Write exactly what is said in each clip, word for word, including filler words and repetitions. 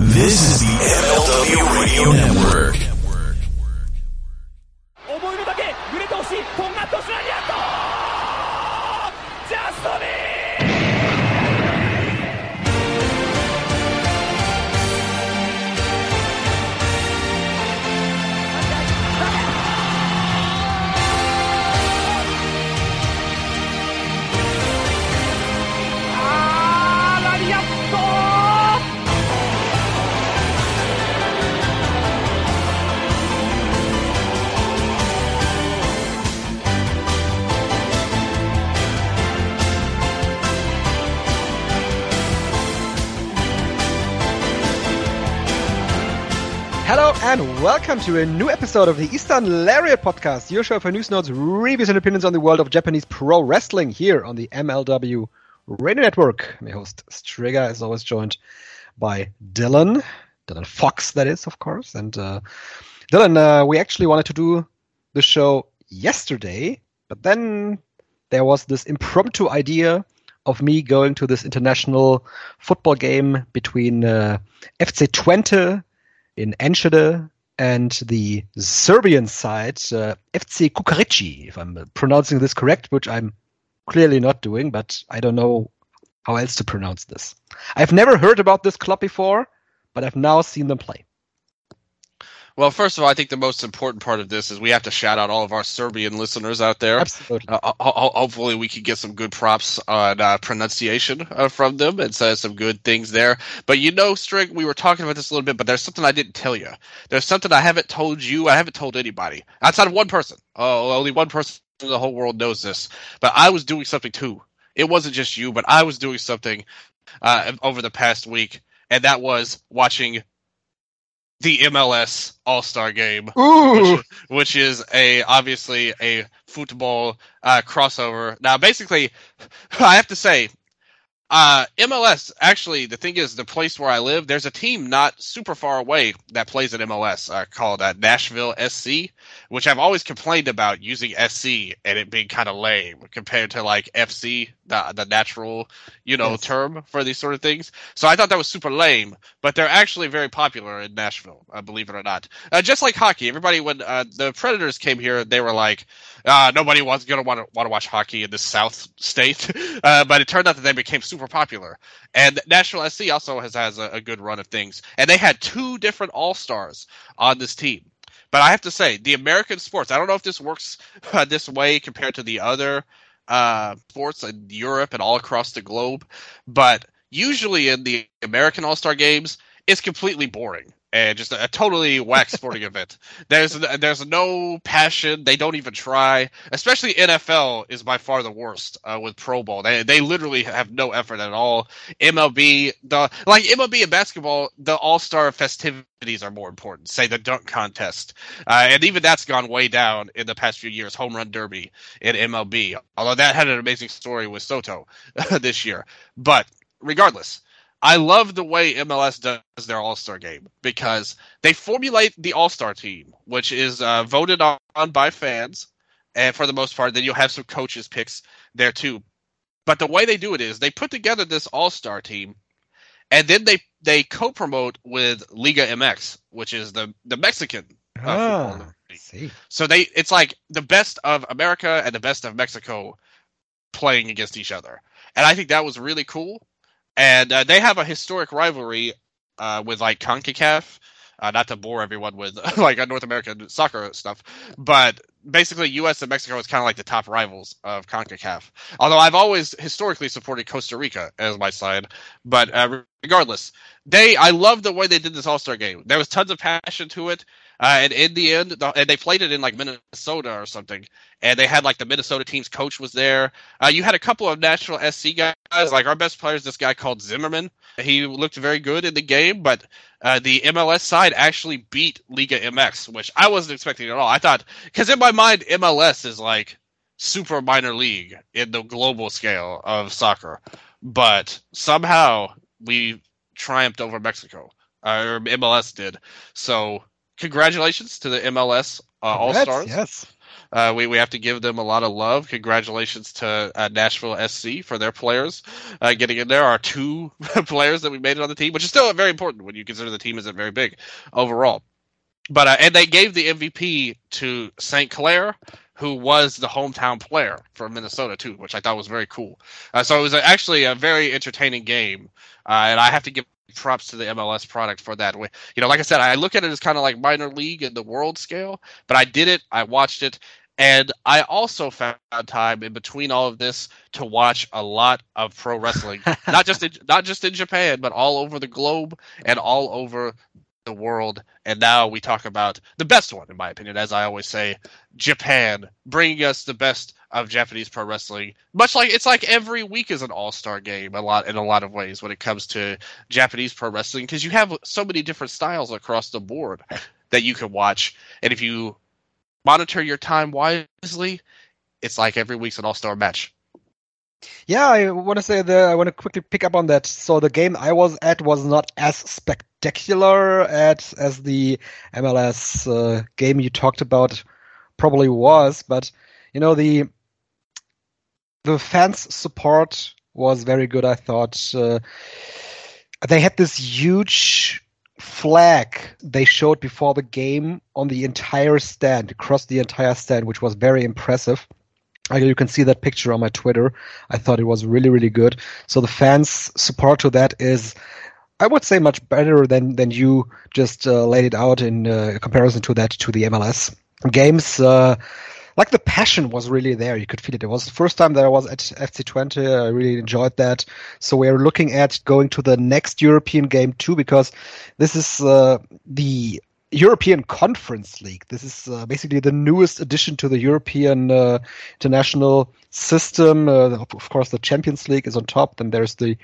This is the M L W Radio Network. 思いのだけ揺れてほしいトンガットスライアットジャストミーあーラリアット Hello and welcome to a new episode of the Eastern Lariat Podcast, your show for news, notes, reviews and opinions on the world of Japanese pro wrestling here on the M L W Radio Network. I'm your host, Strigger, is always joined by Dylan, Dylan Fox, that is, of course. And uh, Dylan, uh, we actually wanted to do the show yesterday, but then there was this impromptu idea of me going to this international football game between uh, F C Twente in Enschede and the Serbian side, uh, F C Kukarici, if I'm pronouncing this correct, which I'm clearly not doing, but I don't know how else to pronounce this. I've never heard about this club before, but I've now seen them play. Well, first of all, I think the most important part of this is we have to shout out all of our Serbian listeners out there. Absolutely. Uh, ho- hopefully we can get some good props on uh, pronunciation uh, from them and say some good things there. But you know, Strig, we were talking about this a little bit, but there's something I didn't tell you. There's something I haven't told you. I haven't told anybody. Outside of one person. Oh, only one person in the whole world knows this. But I was doing something too. It wasn't just you, but I was doing something uh, over the past week, and that was watching the M L S All-Star Game, Ooh. which, which is a obviously a football uh, crossover. Now, basically, I have to say, uh, M L S, actually, the thing is, the place where I live, there's a team not super far away that plays at M L S uh, called uh, Nashville S C, which I've always complained about using S C and it being kind of lame compared to like F C, the the natural, you know, Yes. term for these sort of things. So I thought that was super lame, but they're actually very popular in Nashville, uh, believe it or not. Uh, just like hockey, everybody when uh, the Predators came here, they were like, uh, nobody was gonna want to want to watch hockey in the South state, uh, but it turned out that they became super popular. And Nashville S C also has has a, a good run of things, and they had two different All Stars on this team. But I have to say, the American sports, I don't know if this works uh, this way compared to the other uh, sports in Europe and all across the globe, but usually in the American All-Star games, it's completely boring and just a, a totally whack sporting event. There's there's no passion. They don't even try. Especially N F L is by far the worst uh, with Pro Bowl. They they literally have no effort at all. M L B, the like M L B and basketball, the All-Star festivities are more important. Say the dunk contest, uh, and even that's gone way down in the past few years. Home run derby in M L B, although that had an amazing story with Soto this year. But regardless, I love the way M L S does their All-Star game because they formulate the All-Star team, which is uh, voted on by fans, and for the most part, then you'll have some coaches picks there too. But the way they do it is they put together this All-Star team, and then they, they co-promote with Liga M X, which is the, the Mexican uh, Ah, football league. see. So they it's like the best of America and the best of Mexico playing against each other. And I think that was really cool. And uh, they have a historic rivalry uh, with like CONCACAF. Uh, not to bore everyone with like a North American soccer stuff, but basically U S and Mexico is kind of like the top rivals of CONCACAF. Although I've always historically supported Costa Rica as my side, but uh, regardless, they I love the way they did this All-Star game. There was tons of passion to it. Uh, and in the end, the, and they played it in like Minnesota or something, and they had like the Minnesota team's coach was there. Uh, you had a couple of national S C guys, like our best player is this guy called Zimmerman. He looked very good in the game, but uh, the M L S side actually beat Liga M X, which I wasn't expecting at all. I thought, because in my mind, M L S is like super minor league in the global scale of soccer, but somehow we triumphed over Mexico, uh, or M L S did. So congratulations to the M L S uh, All Congrats, Stars. Yes. Uh, we, we have to give them a lot of love. Congratulations to uh, Nashville S C for their players uh, getting in there. Our two players that we made it on the team, which is still very important when you consider the team isn't very big overall. But uh, and they gave the M V P to Saint Clair, who was the hometown player from Minnesota too, which I thought was very cool. Uh, so it was actually a very entertaining game, uh, and I have to give props to the M L S product for that. You know, like I said, I look at it as kind of like minor league in the world scale, but I did it, I watched it, and I also found time in between all of this to watch a lot of pro wrestling, not just in, not just in Japan, but all over the globe and all over the world. And now we talk about the best one, in my opinion, as I always say, Japan, bringing us the best of Japanese pro wrestling. Much like it's like every week is an all-star game a lot in a lot of ways when it comes to Japanese pro wrestling, because you have so many different styles across the board that you can watch. And if you monitor your time wisely, it's like every week's an all-star match. Yeah, I want to say that I want to quickly pick up on that. So the game I was at was not as spectacular at, as the M L S uh, game you talked about probably was, but you know, the the fans' support was very good, I thought. Uh, they had this huge flag they showed before the game on the entire stand, across the entire stand, which was very impressive. You can see that picture on my Twitter. I thought it was really, really good. So the fans' support to that is, I would say, much better than, than you just uh, laid it out in uh, comparison to that, to the M L S games. Uh, like the passion was really there. You could feel it. It was the first time that I was at F C twenty. I really enjoyed that. So we're looking at going to the next European game too, because this is uh, the European Conference League. This is uh, basically the newest addition to the European uh, international system. Uh, of course, the Champions League is on top. Then there's the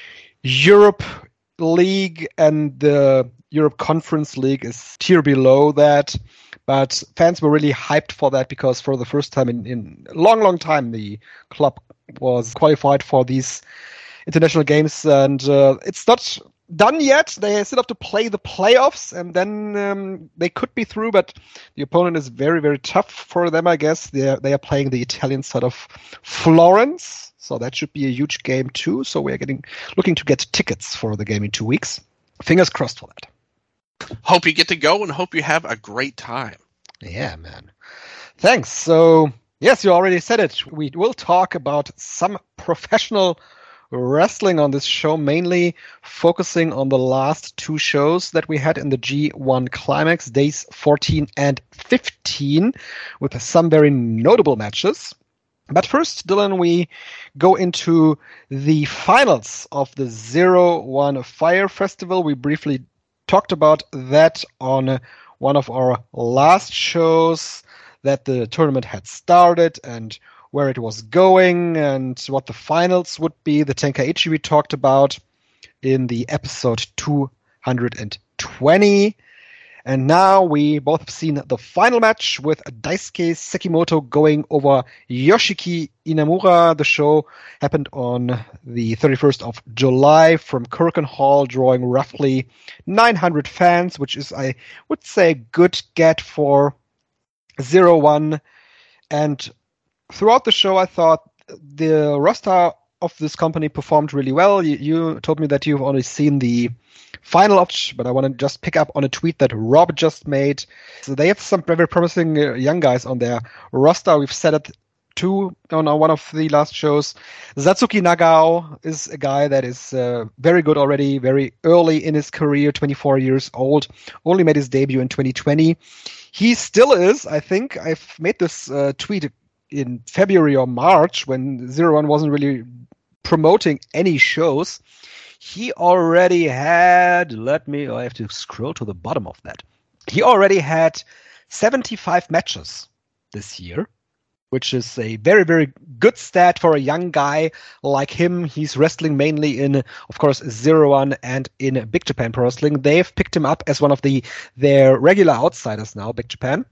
Europe League, and the Europe Conference League is tier below that. But fans were really hyped for that, because for the first time in, in a long, long time, the club was qualified for these international games. And uh, it's not done yet. They still have to play the playoffs, and then um, they could be through, but the opponent is very, very tough for them, I guess. They are, they are playing the Italian side of Florence, so that should be a huge game too. So we're getting looking to get tickets for the game in two weeks. Fingers crossed for that. Hope you get to go, and hope you have a great time. Yeah, man. Thanks. So, yes, you already said it. We will talk about some professional wrestling on this show, mainly focusing on the last two shows that we had in the G one Climax, days fourteen and fifteen, with some very notable matches. But first, Dylan, we go into the finals of the Zero One Fire Festival. We briefly talked about that on one of our last shows, that the tournament had started and where it was going and what the finals would be. The Tenkaichi we talked about in the episode two hundred twenty. And now we both have seen the final match with Daisuke Sekimoto going over Yoshiki Inamura. The show happened on the thirty-first of July from Korakuen Hall, drawing roughly nine hundred fans, which is, I would say, a good get for Zero One. And throughout the show, I thought the roster of this company performed really well. You, you told me that you've only seen the final option, but I want to just pick up on a tweet that Rob just made. So they have some very promising uh, young guys on their roster. We've said it too on one of the last shows. Satsuki Nagao is a guy that is uh, very good already, very early in his career, twenty-four years old, only made his debut in twenty twenty. He still is, I think, I've made this uh, tweet in February or March when Zero One wasn't really promoting any shows. He already had, let me, I have to scroll to the bottom of that. He already had seventy-five matches this year, which is a very, very good stat for a young guy like him. He's wrestling mainly in, of course, Zero One and in Big Japan Pro Wrestling. They've picked him up as one of the their regular outsiders now, Big Japan.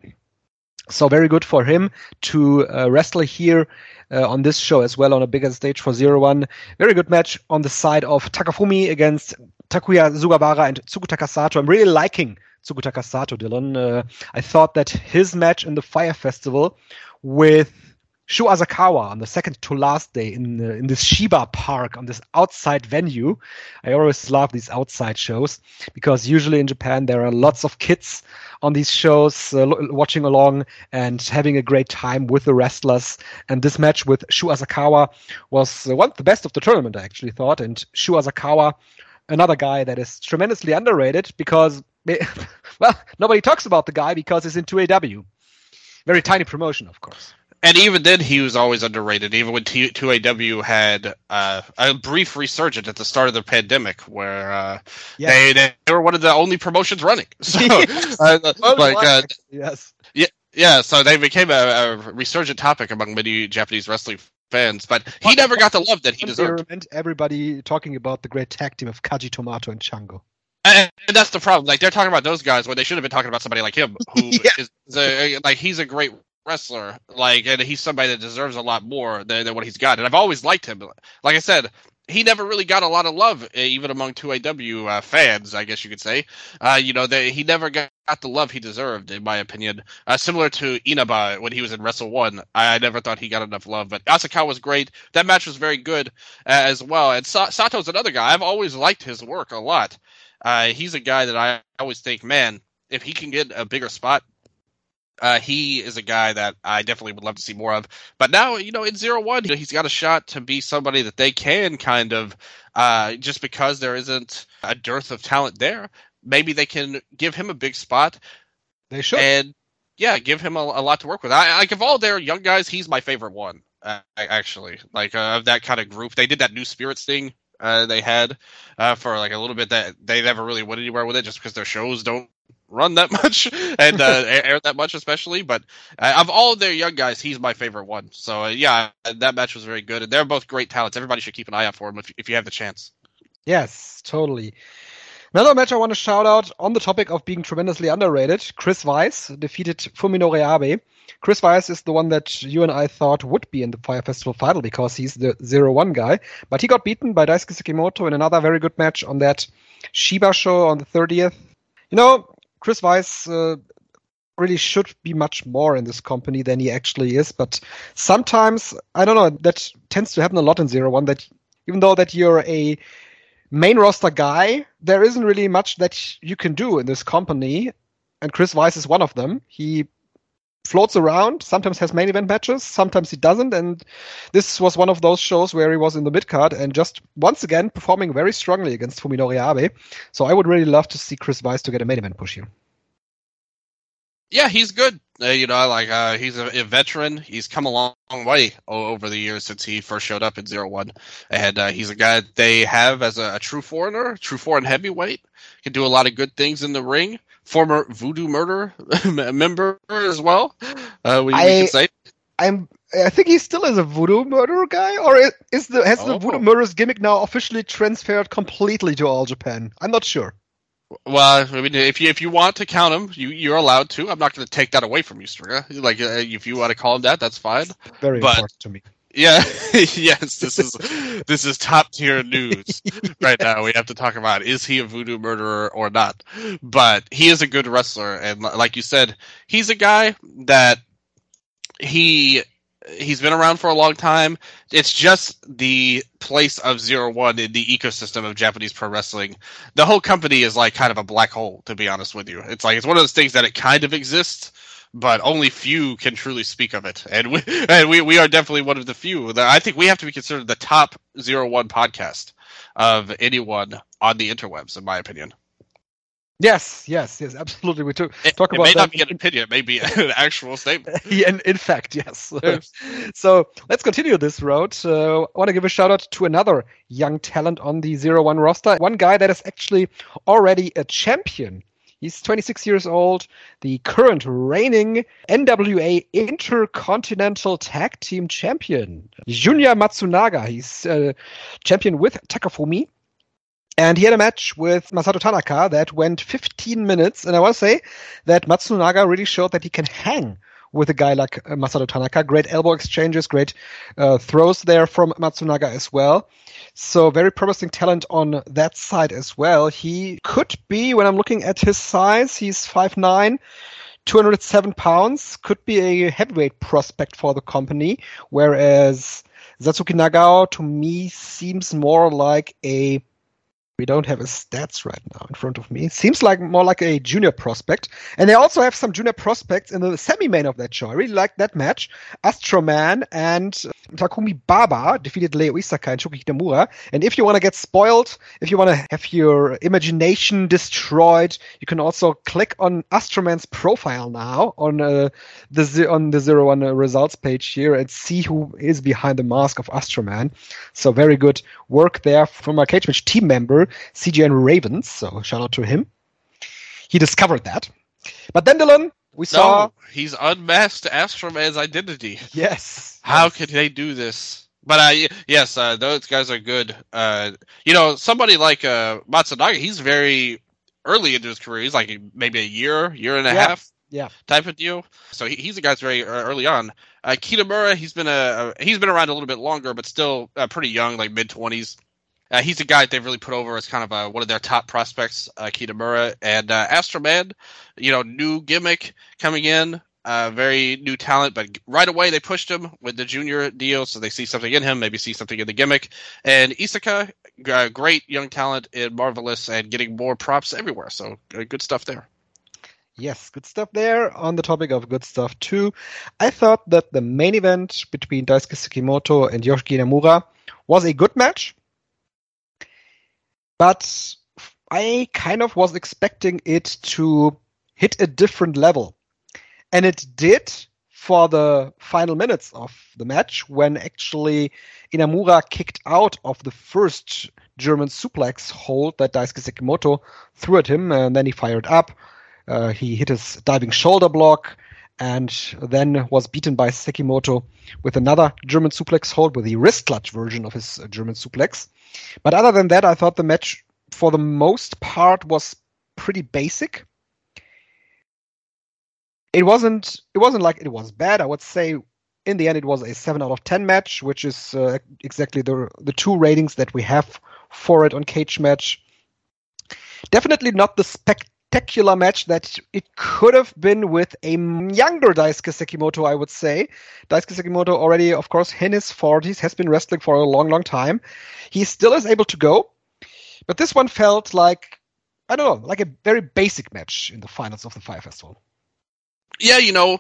So very good for him to uh, wrestle here uh, on this show as well on a bigger stage for Zero One. Very good match on the side of Takafumi against Takuya Sugawara and Tsukutaka Sato. I'm really liking Tsukutaka Sato, Dylan. Uh, I thought that his match in the Fire Festival with Shu Asakawa on the second to last day in uh, in this Shiba Park on this outside venue. I always love these outside shows because usually in Japan there are lots of kids on these shows uh, lo- watching along and having a great time with the wrestlers. And this match with Shu Asakawa was uh, one of the best of the tournament, I actually thought. And Shu Asakawa, another guy that is tremendously underrated because, well, nobody talks about the guy because he's in two A W. Very tiny promotion, of course. And even then, he was always underrated. Even when T- two A W had uh, a brief resurgence at the start of the pandemic, where uh, yeah. they, they were one of the only promotions running. So, uh, like, uh, yes, yeah, yeah. So they became a, a resurgent topic among many Japanese wrestling fans. But he never got the love that he deserved. And everybody talking about the great tag team of Kaji Tomato and Chango. And that's the problem. Like they're talking about those guys when they should have been talking about somebody like him, who yeah. is, is a, like he's a great wrestler, like, and he's somebody that deserves a lot more than, than what he's got. And I've always liked him. Like I said, he never really got a lot of love, even among two A W uh, fans, I guess you could say. Uh, you know, they, he never got the love he deserved, in my opinion. Uh, similar to Inaba when he was in Wrestle One, I, I never thought he got enough love. But Asakawa was great. That match was very good uh, as well. And Sa- Sato's another guy. I've always liked his work a lot. Uh, he's a guy that I always think, man, if he can get a bigger spot, Uh, he is a guy that I definitely would love to see more of. But now, you know, in Zero One, you know, he's got a shot to be somebody that they can kind of, uh, just because there isn't a dearth of talent there, maybe they can give him a big spot. They should. And, yeah, give him a, a lot to work with. I, like, of all their young guys, he's my favorite one, uh, actually. Like, uh, of that kind of group. They did that New Spirits thing uh, they had uh, for, like, a little bit that they never really went anywhere with it just because their shows don't run that much and uh, air that much, especially. But uh, of all of their young guys, he's my favorite one. So uh, yeah, that match was very good, and they're both great talents. Everybody should keep an eye out for them if, if you have the chance. Yes, totally. Another match I want to shout out on the topic of being tremendously underrated. Chris Weiss defeated Fuminori Abe. Chris Weiss is the one that you and I thought would be in the Fire Festival final because he's the Zero One guy, but he got beaten by Daisuke Sekimoto in another very good match on that Shiba show on the thirtieth. You know, Chris Weiss uh, really should be much more in this company than he actually is, but sometimes, I don't know, that tends to happen a lot in Zero One, that even though that you're a main roster guy, there isn't really much that you can do in this company, and Chris Weiss is one of them. He floats around, sometimes has main event matches, sometimes he doesn't, and this was one of those shows where he was in the mid-card and just once again performing very strongly against Fuminori Abe. So I would really love to see Chris Weiss to get a main event push here. Yeah, he's good. Uh, you know, like uh, he's a, a veteran. He's come a long, long way over the years since he first showed up in Zero One, and uh, he's a guy that they have as a, a true foreigner, true foreign heavyweight. Can do a lot of good things in the ring. Former Voodoo Murder member as well. Uh, we, I, we can say. I'm. I think he still is a Voodoo Murder guy, or is the has oh. the Voodoo Murder's gimmick now officially transferred completely to All Japan? I'm not sure. Well, I mean, if you if you want to count him, you you're allowed to. I'm not going to take that away from you, Stringer. Like, uh, if you want to call him that, that's fine. Very but, important to me. Yeah, yes, this is this is top tier news right now. We have to talk about, is he a voodoo murderer or not? But he is a good wrestler, and like you said, he's a guy that he he's been around for a long time. It's just the place of Zero One in the ecosystem of Japanese pro wrestling. The whole company is like kind of a black hole, to be honest with you. It's like it's one of those things that it kind of exists, but only few can truly speak of it. And we, and we, we are definitely one of the few. I think we have to be considered the top Zero One podcast of anyone on the interwebs, in my opinion. Yes, yes, yes, absolutely. We talk, it, talk it about may that. not be an opinion, it may be an actual statement. Yeah, in, in fact, yes. So let's continue this road. Uh, I want to give a shout out to another young talent on the Zero One roster. One guy that is actually already a champion. He's twenty-six years old, the current reigning N W A Intercontinental Tag Team Champion, Junya Matsunaga. He's uh, champion with Takafumi. And he had a match with Masato Tanaka that went fifteen minutes. And I want to say that Matsunaga really showed that he can hang with a guy like uh, Masato Tanaka. Great elbow exchanges, great uh, throws there from Matsunaga as well. So very promising talent on that side as well. He could be, when I'm looking at his size, he's five nine, two hundred seven pounds, could be a heavyweight prospect for the company, whereas Satsuki Nagao, to me, seems more like a... We don't have his stats right now in front of me. Seems like more like a junior prospect. And they also have some junior prospects in the semi-main of that show. I really liked that match. Astro Man and Takumi Baba defeated Leo Isaka and Shoki Kitamura. And if you want to get spoiled, if you want to have your imagination destroyed, you can also click on Astro Man's profile now on uh, the on the zero one results page here and see who is behind the mask of Astro Man. So very good work there from our Cage Match team member, C G N Ravens, so shout out to him. He discovered that. But then, Dylan, we saw... No, he's unmasked Astro Man's identity. Yes. How yes. could they do this? But uh, yes, uh, those guys are good. Uh, you know, somebody like uh, Matsunaga, he's very early into his career. He's like maybe a year, year and a yeah. half yeah. type of deal. So he, he's a guy that's very early on. Uh, Kitamura, he's been a, a he's been around a little bit longer, but still uh, pretty young, like mid twenties. Uh, he's a guy that they've really put over as kind of uh, one of their top prospects, uh, Kitamura. And uh, Astro Man, you know, new gimmick coming in, uh, very new talent, but right away they pushed him with the junior deal, so they see something in him, maybe see something in the gimmick. And Isaka, uh, great young talent in Marvelous and getting more props everywhere, so uh, good stuff there. Yes, good stuff there. On the topic of good stuff too, I thought that the main event between Daisuke Sekimoto and Yoshiki Inamura was a good match. But I kind of was expecting it to hit a different level. And it did for the final minutes of the match, when actually Inamura kicked out of the first German suplex hold that Daisuke Sekimoto threw at him, and then he fired up. Uh, he hit his diving shoulder block, and then was beaten by Sekimoto with another German suplex hold, with the wrist clutch version of his uh, German suplex. But other than that, I thought the match, for the most part, was pretty basic. It wasn't. It wasn't like it was bad. I would say, in the end, it was a seven out of ten match, which is uh, exactly the the two ratings that we have for it on Cage Match. Definitely not the spectacular match that it could have been with a younger Daisuke Sekimoto, I would say. Daisuke Sekimoto already, of course, in his forties, has been wrestling for a long, long time. He still is able to go, but this one felt like, I don't know, like a very basic match in the finals of the Fire Festival. Yeah, you know,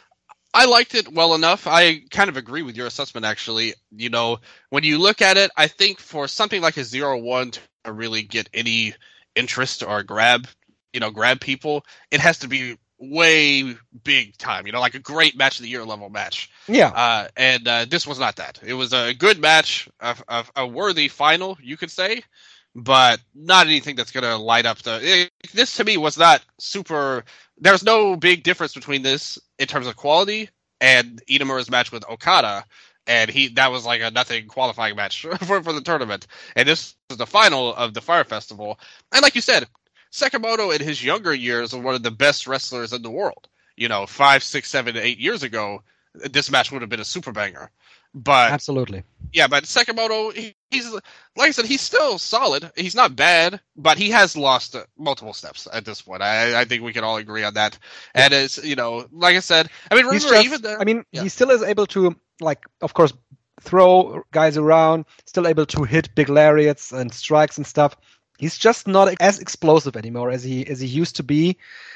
I liked it well enough. I kind of agree with your assessment, actually. You know, when you look at it, I think for something like a zero one to really get any interest or grab, you know, grab people, it has to be way big time, you know, like a great match of the year level match. Yeah. Uh, and uh, this was not that. It was a good match, a, a, a worthy final, you could say, but not anything that's going to light up the... It, this, to me, was not super... There's no big difference between this in terms of quality and Inamura's match with Okada, and he that was like a nothing qualifying match for, for the tournament. And this was the final of the Fire Festival. And like you said, Sekimoto in his younger years was one of the best wrestlers in the world. You know, five, six, seven, eight years ago, this match would have been a super banger. But absolutely, yeah. But Sekimoto, he, he's like I said, he's still solid. He's not bad, but he has lost uh, multiple steps at this point. I, I think we can all agree on that. Yeah. And it's, you know, like I said, I mean, remember just, even the, I mean, yeah. he still is able to, like, of course, throw guys around. Still able to hit big lariats and strikes and stuff. He's just not as explosive anymore as he as he used to be.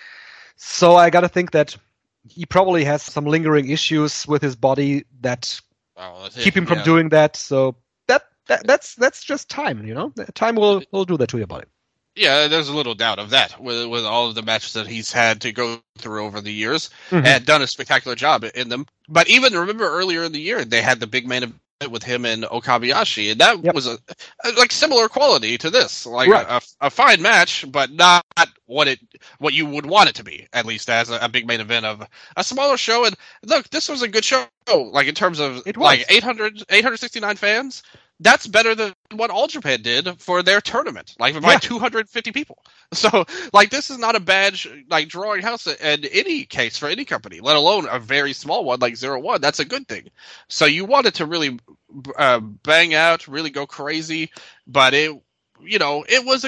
So I got to think that he probably has some lingering issues with his body that oh, keep him from yeah. doing that. So that, that that's that's just time, you know. Time will will do that to your body. Yeah, there's a little doubt of that with with all of the matches that he's had to go through over the years, Mm-hmm. and done a spectacular job in them. But even remember earlier in the year, they had the big main event with him and Okabayashi, and that Yep. was a, a like similar quality to this, like Right. a, a, a fine match, but not what it what you would want it to be, at least as a, a big main event of a smaller show. And look, this was a good show, like in terms of It was. like eight hundred, eight hundred sixty-nine fans. That's better than what All Japan did for their tournament, like by Yeah. two hundred fifty people. So, like, this is not a bad sh- like drawing house in any case for any company, let alone a very small one like Zero One. That's a good thing. So you wanted to really uh, bang out, really go crazy, but it, you know, it was a good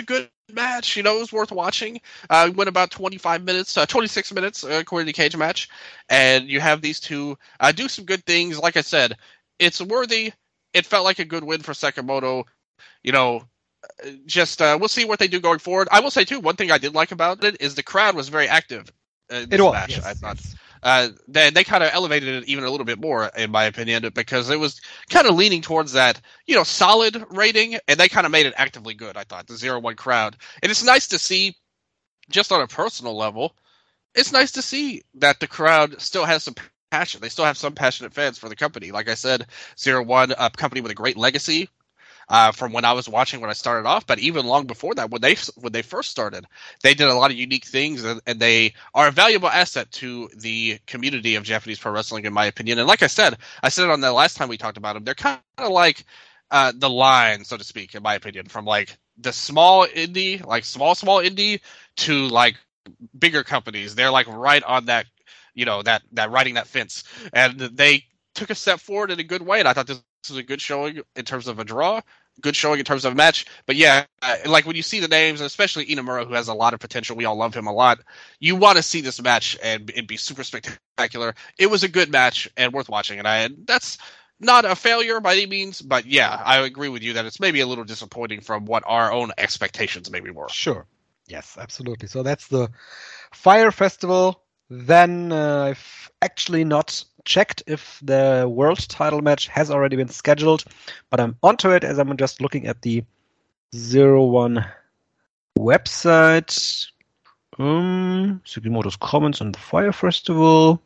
match. You know, it was worth watching. Uh, it went about twenty-five minutes, uh, twenty-six minutes, uh, according to Cage Match. And you have these two uh, do some good things. Like I said, it's worthy. It felt like a good win for Sekimoto. You know, just uh, we'll see what they do going forward. I will say, too, one thing I did like about it is the crowd was very active in this It was, match, yes, I thought. yes. Uh, they they kind of elevated it even a little bit more, in my opinion, because it was kind of leaning towards that, you know, solid rating, and they kind of made it actively good, I thought, the zero one crowd. And it's nice to see, just on a personal level, it's nice to see that the crowd still has some passion. They still have some passionate fans for the company. Like I said, zero one, a company with a great legacy. Uh, from when I was watching when I started off, but even long before that, when they when they first started, they did a lot of unique things, and, and they are a valuable asset to the community of Japanese pro wrestling, in my opinion. And like I said, I said it on the last time we talked about them, they're kind of like uh, the line, so to speak, in my opinion, from like the small indie, like small small indie, to like bigger companies. They're like right on that, you know, that that riding that fence, and they took a step forward in a good way, and I thought this. This is a good showing in terms of a draw, good showing in terms of a match. But yeah, uh, like when you see the names, especially Inamura, who has a lot of potential, we all love him a lot. You want to see this match and it be super spectacular. It was a good match and worth watching, and I that's not a failure by any means. But yeah, I agree with you that it's maybe a little disappointing from what our own expectations maybe were. Sure. Yes, absolutely. So that's the Fire Festival. Then uh, I've actually not checked if the world title match has already been scheduled, but I'm onto it as I'm just looking at the zero one website. Um, Sugimoto's comments on the Fire Festival.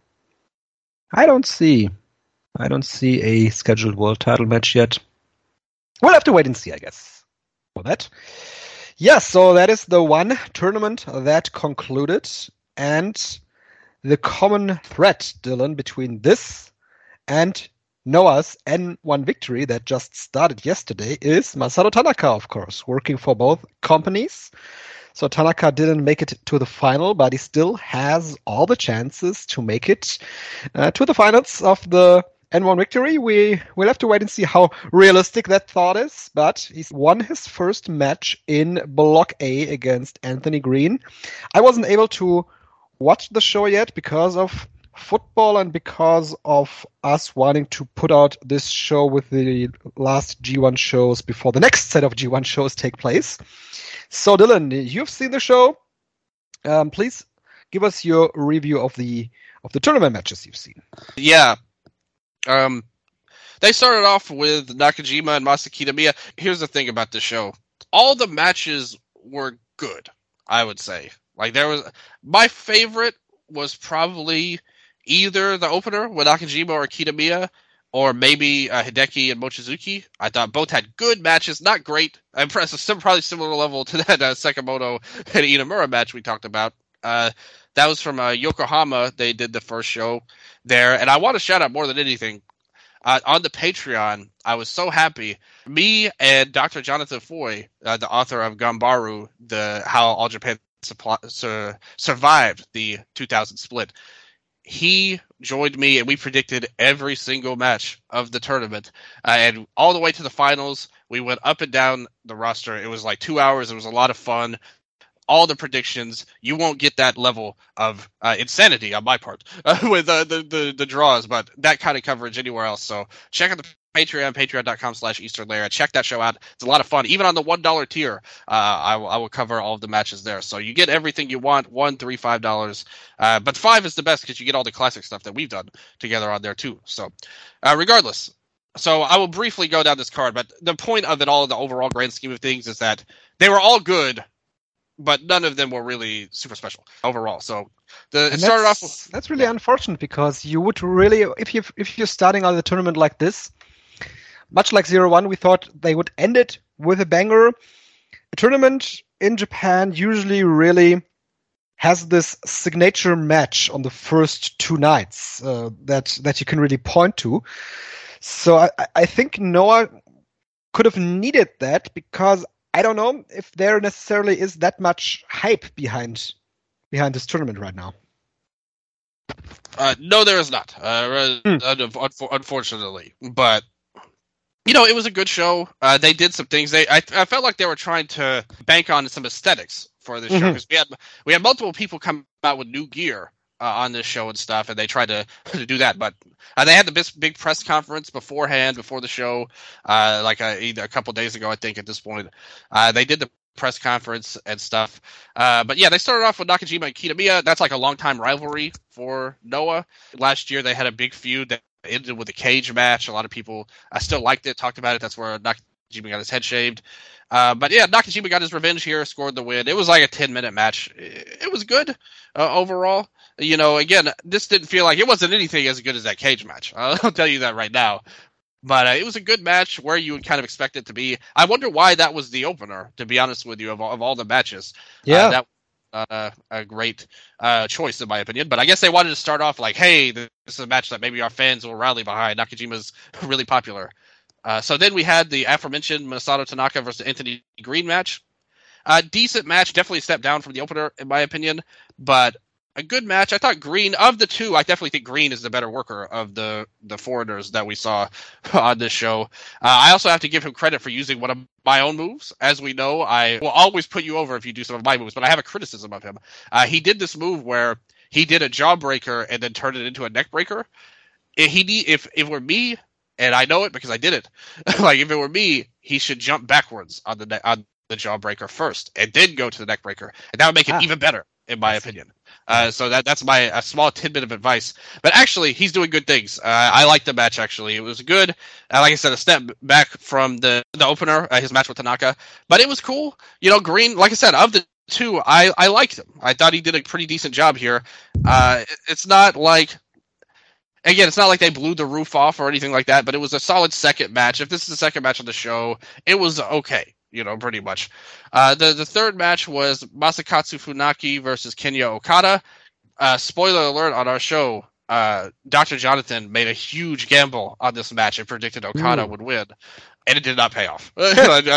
I don't see. I don't see a scheduled world title match yet. We'll have to wait and see, I guess, for that. Yes, so that is the one tournament that concluded, and the common thread, Dylan, between this and Noah's N one victory that just started yesterday is Masato Tanaka, of course, working for both companies. So Tanaka didn't make it to the final, but he still has all the chances to make it uh, to the finals of the N one victory. We will have to wait and see how realistic that thought is, but he's won his first match in Block A against Anthony Green. I wasn't able to watch the show yet because of football and because of us wanting to put out this show with the last G one shows before the next set of G one shows take place. So Dylan, you've seen the show. Um, please give us your review of the of the tournament matches you've seen. Yeah. Um, they started off with Nakajima and Masa Kitamiya. Here's the thing about the show. All the matches were good, I would say. Like there was, my favorite was probably either the opener with Nakajima or Kitamiya, or maybe uh, Hideki and Mochizuki. I thought both had good matches, not great. I'm probably similar level to that uh, Sekimoto and Inamura match we talked about. Uh, that was from uh, Yokohama. They did the first show there, and I want to shout out more than anything. Uh, on the Patreon, I was so happy. Me and Doctor Jonathan Foy, uh, the author of Gambaru, the How All Japan Supply, sur, survived the two thousand split. He joined me, and we predicted every single match of the tournament, uh, and all the way to the finals. We went up and down the roster. It was like two hours. It was a lot of fun. All the predictions. You won't get that level of uh, insanity on my part uh, with uh, the, the the draws, but that kind of coverage anywhere else. So check out the Patreon, patreon.com slash Eastern Layer. Check that show out. It's a lot of fun. Even on the one dollar tier, uh, I, will, I will cover all of the matches there. So you get everything you want, one, three, five dollars. Uh, but five is the best because you get all the classic stuff that we've done together on there too. So uh, regardless, so I will briefly go down this card, but the point of it all in the overall grand scheme of things is that they were all good, but none of them were really super special overall. So the it started off with, that's really unfortunate because you would really, if you if you're starting on the tournament like this, much like zero one, we thought they would end it with a banger. A tournament in Japan usually really has this signature match on the first two nights uh, that that you can really point to. So I, I think Noah could have needed that because I don't know if there necessarily is that much hype behind behind this tournament right now. Uh, no, there is not. Uh, mm. un- unfortunately, but you know, it was a good show. Uh, they did some things. They, I, I felt like they were trying to bank on some aesthetics for this mm-hmm. show because we had we had multiple people come out with new gear uh, on this show and stuff, and they tried to to do that. But uh, they had the big, big press conference beforehand, before the show, uh, like a, either a couple days ago, I think. At this point, uh, they did the press conference and stuff. Uh, but yeah, they started off with Nakajima and Kitamiya. That's like a long time rivalry for Noah. Last year, they had a big feud that ended with a cage match. A lot of people I still liked it, talked about it. That's where Nakajima got his head shaved. Uh, but yeah, Nakajima got his revenge here, scored the win. It was like a ten minute match. It was good uh, overall. You know, again, this didn't feel like it wasn't anything as good as that cage match. I'll tell you that right now. But uh, it was a good match where you would kind of expect it to be. I wonder why that was the opener, to be honest with you, of all, of all the matches. Yeah. Uh, that Uh, a great uh, choice, in my opinion. But I guess they wanted to start off like, hey, this is a match that maybe our fans will rally behind. Nakajima's really popular. Uh, so then we had the aforementioned Masato Tanaka versus Anthony Green match. Uh, decent match, definitely a step down from the opener, in my opinion, but a good match. I thought Green, of the two, I definitely think Green is the better worker of the, the foreigners that we saw on this show. Uh, I also have to give him credit for using one of my own moves. As we know, I will always put you over if you do some of my moves, but I have a criticism of him. Uh, he did this move where he did a jawbreaker and then turned it into a neck breaker. If, he need, if, if it were me, and I know it because I did it, like if it were me, he should jump backwards on the ne- on the jawbreaker first and then go to the neck breaker, and that would make it ah. even better, in my opinion. Uh, so that that's my a small tidbit of advice. But actually, he's doing good things. Uh, I liked the match, actually. It was good. Uh, like I said, a step back from the, the opener, uh, his match with Tanaka. But it was cool. You know, Green, like I said, of the two, I, I liked him. I thought he did a pretty decent job here. Uh, it, it's not like... Again, it's not like they blew the roof off or anything like that, but it was a solid second match. If this is the second match on the show, it was okay. You know, pretty much. Uh, the the third match was Masakatsu Funaki versus Kenya Okada. Uh, spoiler alert on our show, uh, Doctor Jonathan made a huge gamble on this match and predicted Okada mm. would win, and it did not pay off. uh,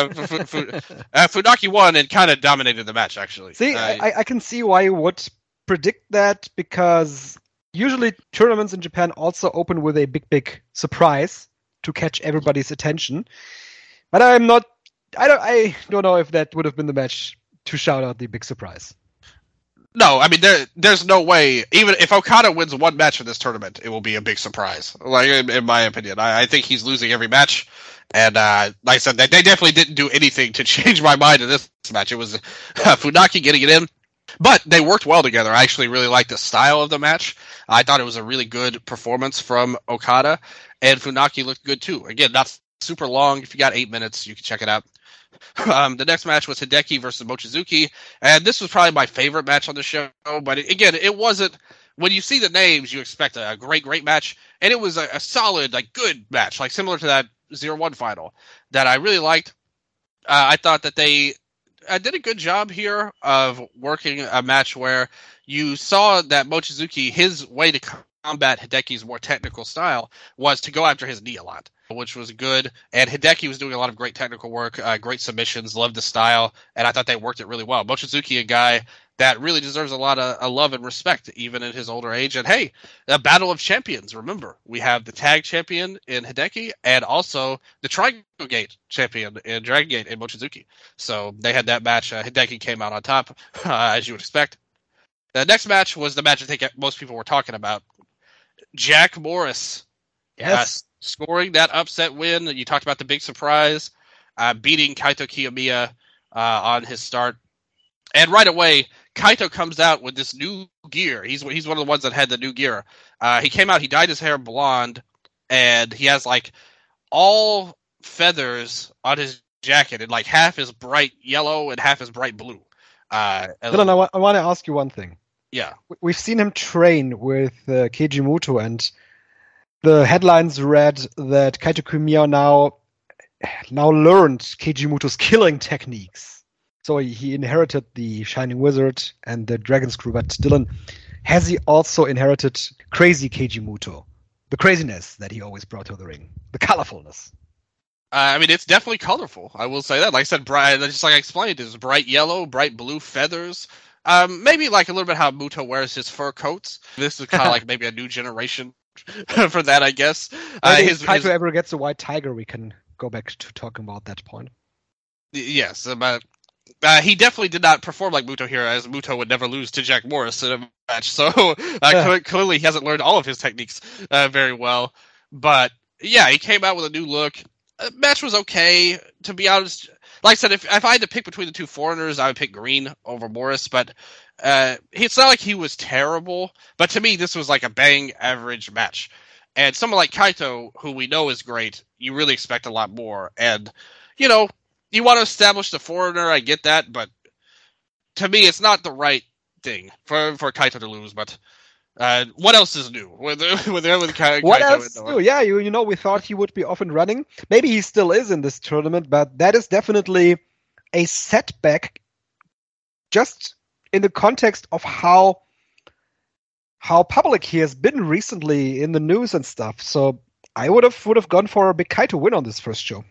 Funaki won and kind of dominated the match, actually. See, uh, I, I can see why you would predict that, because usually tournaments in Japan also open with a big, big surprise to catch everybody's attention. But I'm not I don't I don't know if that would have been the match to shout out the big surprise. No, I mean there there's no way, even if Okada wins one match in this tournament, it will be a big surprise. Like in, in my opinion. I, I think he's losing every match. And uh, like I said, they, they definitely didn't do anything to change my mind in this match. It was uh, Funaki getting it in. But they worked well together. I actually really liked the style of the match. I thought it was a really good performance from Okada. And Funaki looked good too. Again, not super long. If you got eight minutes, you can check it out. Um, the next match was Hideki versus Mochizuki, and this was probably my favorite match on the show. But it, again, it wasn't. When you see the names, you expect a, a great, great match, and it was a, a solid, like good match, like similar to that zero one final that I really liked. Uh, I thought that they uh, did a good job here of working a match where you saw that Mochizuki, his way to combat Hideki's more technical style was to go after his knee a lot, which was good. And Hideki was doing a lot of great technical work, uh, great submissions, loved the style, and I thought they worked it really well. Mochizuki, a guy that really deserves a lot of uh, love and respect, even in his older age. And hey, a battle of champions. Remember, we have the tag champion in Hideki and also the Triangle Gate champion in Dragon Gate in Mochizuki. So they had that match. Uh, Hideki came out on top, uh, as you would expect. The next match was the match I think most people were talking about. Jack Morris. Yes. Uh, scoring that upset win. You talked about the big surprise, uh, beating Kaito Kiyomiya uh, on his start. And right away, Kaito comes out with this new gear. He's he's one of the ones that had the new gear. Uh, he came out, he dyed his hair blonde, and he has like all feathers on his jacket, and like half is bright yellow and half is bright blue. Uh, Dylan, I, wa- I want to ask you one thing. Yeah. We've seen him train with uh, Keiji Muto, and the headlines read that Kaito Kiyomiya now now learned Keiji Muto's killing techniques. So he inherited the Shining Wizard and the Dragon Screw. But Dylan, has he also inherited crazy Keiji Muto? The craziness that he always brought to the ring. The colorfulness. Uh, I mean, it's definitely colorful. I will say that. Like I said, bright, just like I explained, it's bright yellow, bright blue feathers. Um, maybe like a little bit how Muto wears his fur coats. This is kind of like maybe a new generation for that, I guess. Uh, his, if Kaito his... ever gets a white tiger, we can go back to talking about that point. Yes, but uh, he definitely did not perform like Muto here, as Muto would never lose to Jack Morris in a match. So uh, yeah. clearly he hasn't learned all of his techniques uh, very well. But yeah, he came out with a new look. Uh, match was okay, to be honest. Like I said, if, if I had to pick between the two foreigners, I would pick Green over Morris. But uh, it's not like he was terrible. But to me, this was like a bang average match. And someone like Kaito, who we know is great, you really expect a lot more. And, you know, you want to establish the foreigner, I get that, but to me, it's not the right thing for for Kaito to lose. But uh, what else is new with with, with Kaito? What else is new? Yeah, you you know, we thought he would be off and running. Maybe he still is in this tournament, but that is definitely a setback, just in the context of how how public he has been recently in the news and stuff. So I would have would have gone for a big Kaito win on this first show.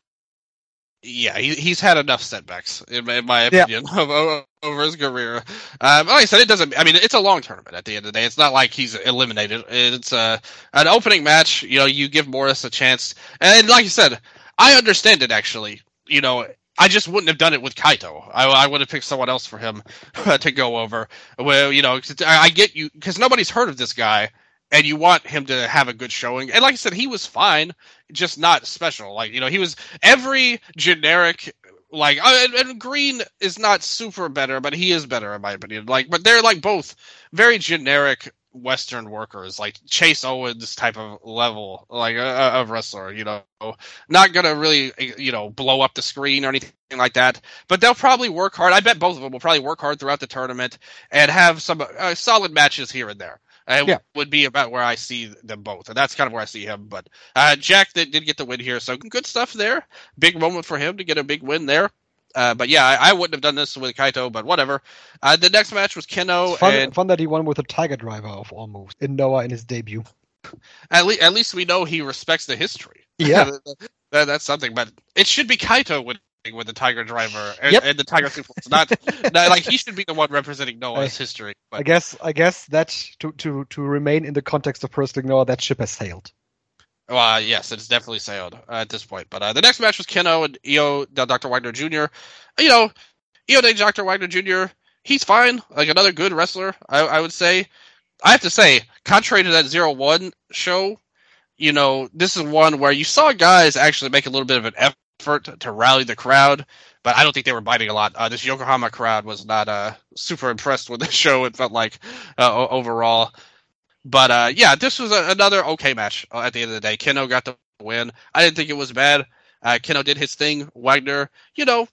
Yeah, he, he's had enough setbacks, in my, in my opinion, yeah. over, over his career. Um, like I said, it doesn't. I mean, it's a long tournament. At the end of the day, it's not like he's eliminated. It's a an opening match. You know, you give Morris a chance, and like you said, I understand it. Actually, you know, I just wouldn't have done it with Kaito. I, I would have picked someone else for him to go over. Well, you know, I get you because nobody's heard of this guy. And you want him to have a good showing. And like I said, he was fine, just not special. Like, you know, he was every generic, like, uh, and, and Green is not super better, but he is better in my opinion. Like, but they're like both very generic Western workers, like Chase Owens type of level, like uh, of wrestler, you know, not going to really, you know, blow up the screen or anything like that, but they'll probably work hard. I bet both of them will probably work hard throughout the tournament and have some uh, solid matches here and there. It yeah. would be about where I see them both, and that's kind of where I see him. But uh, Jack did, did get the win here, so good stuff there. Big moment for him to get a big win there. Uh, but yeah, I, I wouldn't have done this with Kaito, but whatever. Uh, the next match was Kenoh. It's fun, and fun that he won with a Tiger Driver of all moves in Noah in his debut. At, le- at least we know he respects the history. Yeah. that, that's something, but it should be Kaito with with the Tiger Driver and, yep. and the Tiger Suplex. Not, not like he should be the one representing Noah's I, history. But. I guess I guess that to, to, to remain in the context of Pro Wrestling Noah, that ship has sailed. Well, uh, yes, it's definitely sailed uh, at this point. But uh, the next match was Kenoh and Io Doctor Wagner Junior You know, Io Doctor Wagner Junior, he's fine. Like another good wrestler, I, I would say. I have to say, contrary to that zero one show, you know, this is one where you saw guys actually make a little bit of an effort effort to rally the crowd, but I don't think they were biting a lot. Uh, this Yokohama crowd was not uh, super impressed with the show, it felt like, uh, overall. But uh, yeah, this was a, another okay match uh, at the end of the day. Kenoh got the win. I didn't think it was bad. Uh, Kenoh did his thing. Wagner, you know,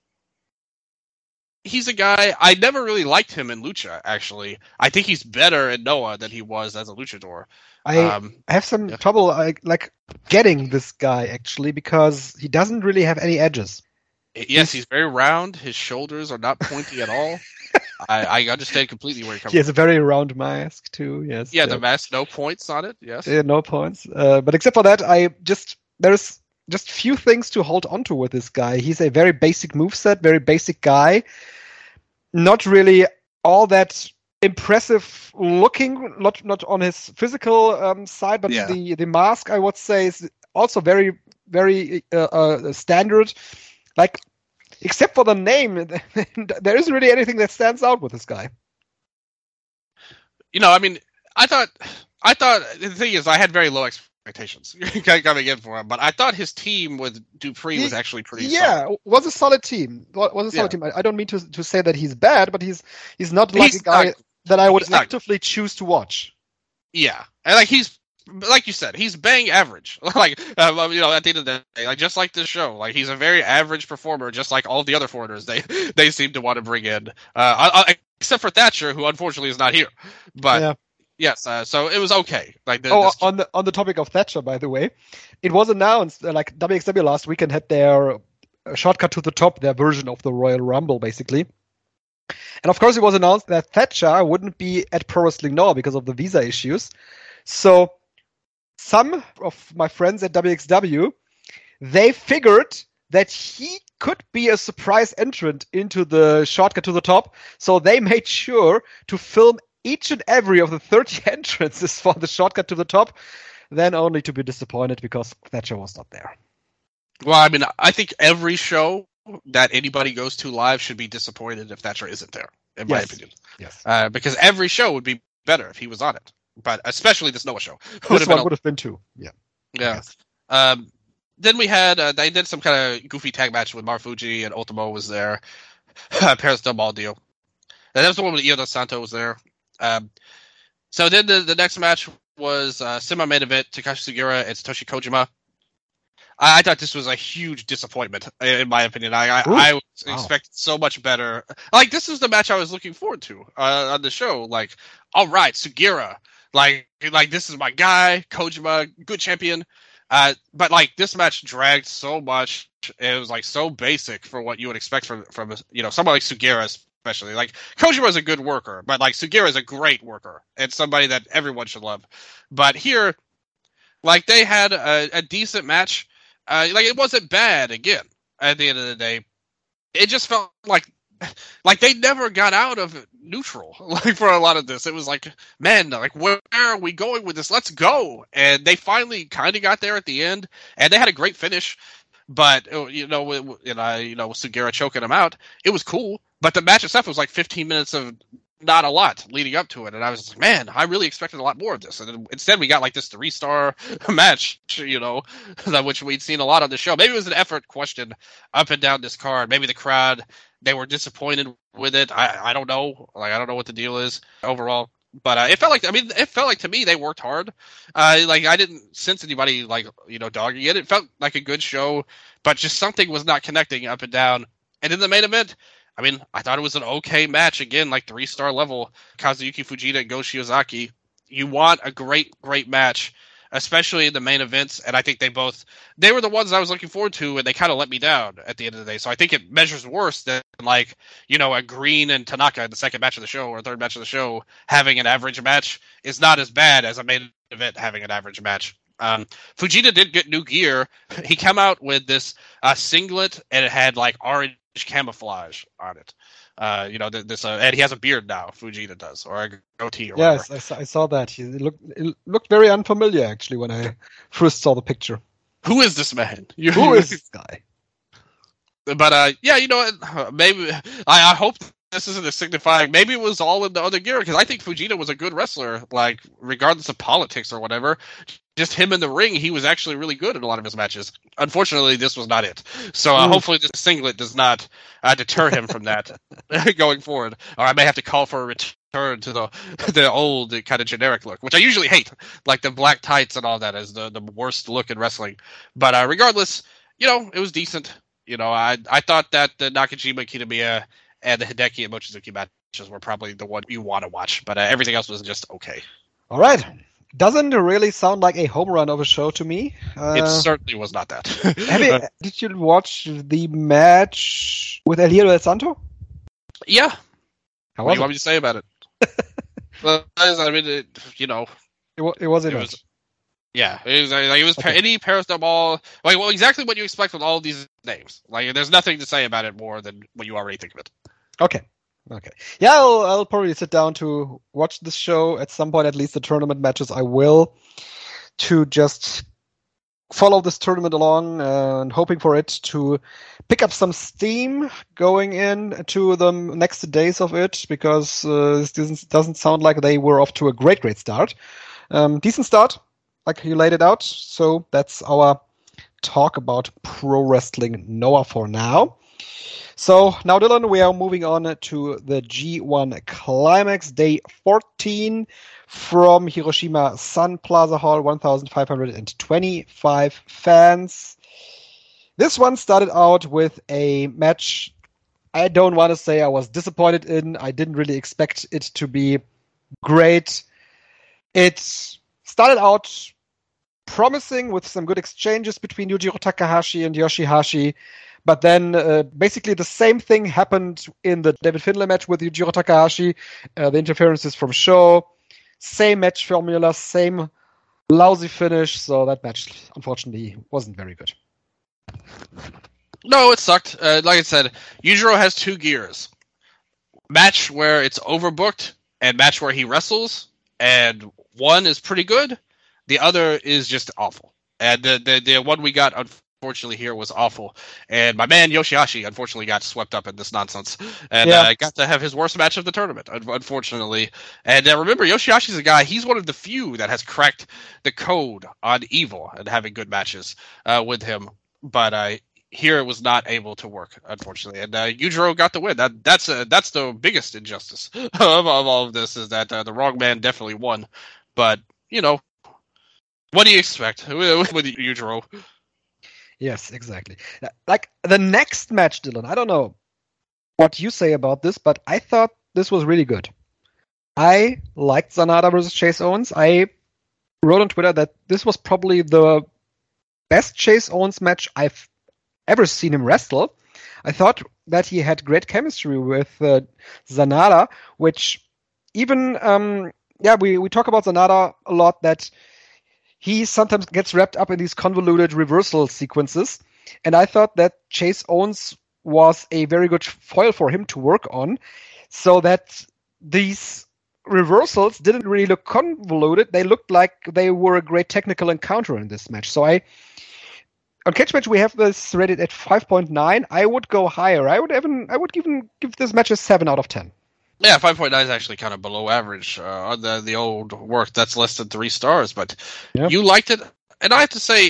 he's a guy, I never really liked him in Lucha, actually. I think he's better in Noah than he was as a luchador. I um, have some yeah. trouble like, like getting this guy, actually, because he doesn't really have any edges. Yes, he's, he's very round. His shoulders are not pointy at all. I, I understand completely where you're coming from. He has a very round mask, too. Yes. Yeah, the mask, no points on it. Yes. Yeah, no points. Uh, but except for that, I just there's just few things to hold onto with this guy. He's a very basic moveset, very basic guy. Not really all that impressive looking, not not on his physical um, side, but yeah. the the mask, I would say, is also very very uh, uh, standard. Like, except for the name, there isn't really anything that stands out with this guy. You know, I mean, I thought I thought the thing is, I had very low expectations coming in for him, but I thought his team with Dupree was actually pretty. Yeah, solid. was a solid team. Was a solid yeah. team. I, I don't mean to to say that he's bad, but he's he's not like he's a guy. Not, that I would He's not, actively choose to watch. Yeah, and like he's like you said, he's bang average. like um, you know, at the end of the day, like just like this show, like he's a very average performer, just like all the other foreigners they they seem to want to bring in, uh, I, except for Thatcher, who unfortunately is not here. But yeah. yes, uh, so it was okay. Like the, oh, this... on the on the topic of Thatcher, by the way, it was announced uh, like W X W last weekend had their uh, shortcut to the top, their version of the Royal Rumble, basically. And of course, it was announced that Thatcher wouldn't be at Pro Wrestling Noah because of the visa issues. So some of my friends at W X W, they figured that he could be a surprise entrant into the shortcut to the top. So they made sure to film each and every of the thirty entrances for the shortcut to the top, then only to be disappointed because Thatcher was not there. Well, I mean, I think every show that anybody goes to live should be disappointed if Thatcher isn't there, in my Yes. opinion. Yes. Uh, because every show would be better if he was on it. But especially this Noah show. Would This have one been a- would have been too. Yeah. Yeah. Yes. Um, then we had, uh, they did some kind of goofy tag match with Marufuji and Ultimo was there. Paris Del Ball deal. And that was the one with Io Dos Santo was there. Um, so then the, the next match was uh, semi-main event, Takashi Sugiura and Satoshi Kojima. I, I thought this was a huge disappointment, in my opinion. I I, Ooh, I was wow. expecting so much better. Like, this was the match I was looking forward to uh, on the show. Like, all right, Sugiura. Like, like this is my guy. Kojima, good champion. Uh, but, like, this match dragged so much. It was, like, so basic for what you would expect from, from you know, someone like Sugiura, especially. Like, Kojima is a good worker, but, like, Sugiura is a great worker. And somebody that everyone should love. But here, like, they had a, a decent match. Uh, like, it wasn't bad, again, at the end of the day. It just felt like like they never got out of neutral, like, for a lot of this. It was like, man, like, where are we going with this? Let's go. And they finally kind of got there at the end, and they had a great finish. But, you know, it, you know, you know, Sugiura choking him out, it was cool. But the match itself was like fifteen minutes of not a lot leading up to it. And I was just like, man, I really expected a lot more of this. And then instead we got like this three-star match, you know, which we'd seen a lot on the show. Maybe it was an effort question up and down this card. Maybe the crowd, they were disappointed with it. I, I don't know. Like, I don't know what the deal is overall. But uh, it felt like, I mean, it felt like to me they worked hard. Uh, like, I didn't sense anybody, like, you know, dogging it. It felt like a good show, but just something was not connecting up and down. And in the main event, I mean, I thought it was an okay match. Again, like three-star level. Kazuyuki Fujita and Go Shiozaki. You want a great, great match, especially in the main events. And I think they both, they were the ones I was looking forward to, and they kind of let me down at the end of the day. So I think it measures worse than, like, you know, a Green and Tanaka in the second match of the show or third match of the show having an average match is not as bad as a main event having an average match. Um, Fujita did get new gear. He came out with this uh, singlet, and it had, like, orange camouflage on it. Uh, you know, this, uh, and he has a beard now. Fujita does, or a goatee, or Yes, whatever. I saw, I saw that. He looked it looked very unfamiliar actually when I first saw the picture. Who is this man? You- Who is this guy? But uh, yeah, you know, what? maybe I, I hope this isn't a signifying. Maybe it was all in the other gear, because I think Fujita was a good wrestler. Like, regardless of politics or whatever, just him in the ring, he was actually really good in a lot of his matches. Unfortunately, this was not it. So uh, Mm. hopefully this singlet does not uh, deter him from that going forward. Or I may have to call for a return to the the old kind of generic look, which I usually hate, like the black tights and all that is the, the worst look in wrestling. But uh, regardless, you know, it was decent. You know, I I thought that the Nakajima, Kitamiya, and the Hideki and Mochizuki matches were probably the one you want to watch, but uh, everything else was just okay. All right. Doesn't really sound like a home run of a show to me. Uh, It certainly was not that. have you, did you watch the match with El Hiero del Santo? Yeah. How What was do you want me to say about it? Well, I mean, it, you know, it? It, wa- it was it enough. was, yeah, it was, like, it was Okay. any Paris Del Ball. Like, well, exactly what you expect with all of these names. Like, there's nothing to say about it more than what you already think of it. Okay. Okay. Yeah, I'll, I'll probably sit down to watch this show at some point, at least the tournament matches I will, to just follow this tournament along uh, and hoping for it to pick up some steam going in to the next days of it, because uh, this doesn't, doesn't sound like they were off to a great, great start. Um, decent start, like you laid it out. So that's our talk about pro wrestling Noah for now. So now, Dylan, we are moving on to the G one Climax, day fourteen, from Hiroshima Sun Plaza Hall, one thousand five hundred twenty-five fans. This one started out with a match I don't want to say I was disappointed in. I didn't really expect it to be great. It started out promising with some good exchanges between Yujiro Takahashi and Yoshihashi. But then uh, basically the same thing happened in the David Finlay match with Yujiro Takahashi. Uh, the interferences from Sho. Same match formula, same lousy finish. So that match, unfortunately, wasn't very good. No, it sucked. Uh, like I said, Yujiro has two gears. Match where it's overbooked and match where he wrestles. And one is pretty good. The other is just awful. And the, the, the one we got, unfortunately, here was awful. And my man Yoshihashi, unfortunately, got swept up in this nonsense and Yeah. uh, got to have his worst match of the tournament, un- unfortunately. And uh, remember, Yoshihashi's a guy, he's one of the few that has cracked the code on Evil and having good matches uh, with him. But uh, here it was not able to work, unfortunately. And uh, Yujiro got the win. That That's uh, that's the biggest injustice of, of all of this, is that uh, the wrong man definitely won. But, you know, what do you expect with, with Yujiro? Yes, exactly. Like the next match, Dylan, I don't know what you say about this, but I thought this was really good. I liked Sanada versus Chase Owens. I wrote on Twitter that this was probably the best Chase Owens match I've ever seen him wrestle. I thought that he had great chemistry with uh, Sanada, which even, um, yeah, we, we talk about Sanada a lot, that he sometimes gets wrapped up in these convoluted reversal sequences. And I thought that Chase Owens was a very good foil for him to work on, so that these reversals didn't really look convoluted. They looked like they were a great technical encounter in this match. So I, on Cage Match, we have this rated at five point nine. I would go higher. I would even, I would even give this match a seven out of ten. Yeah, five point nine is actually kind of below average uh, on the, the old work that's less than three stars, but Yep. you liked it. And I have to say,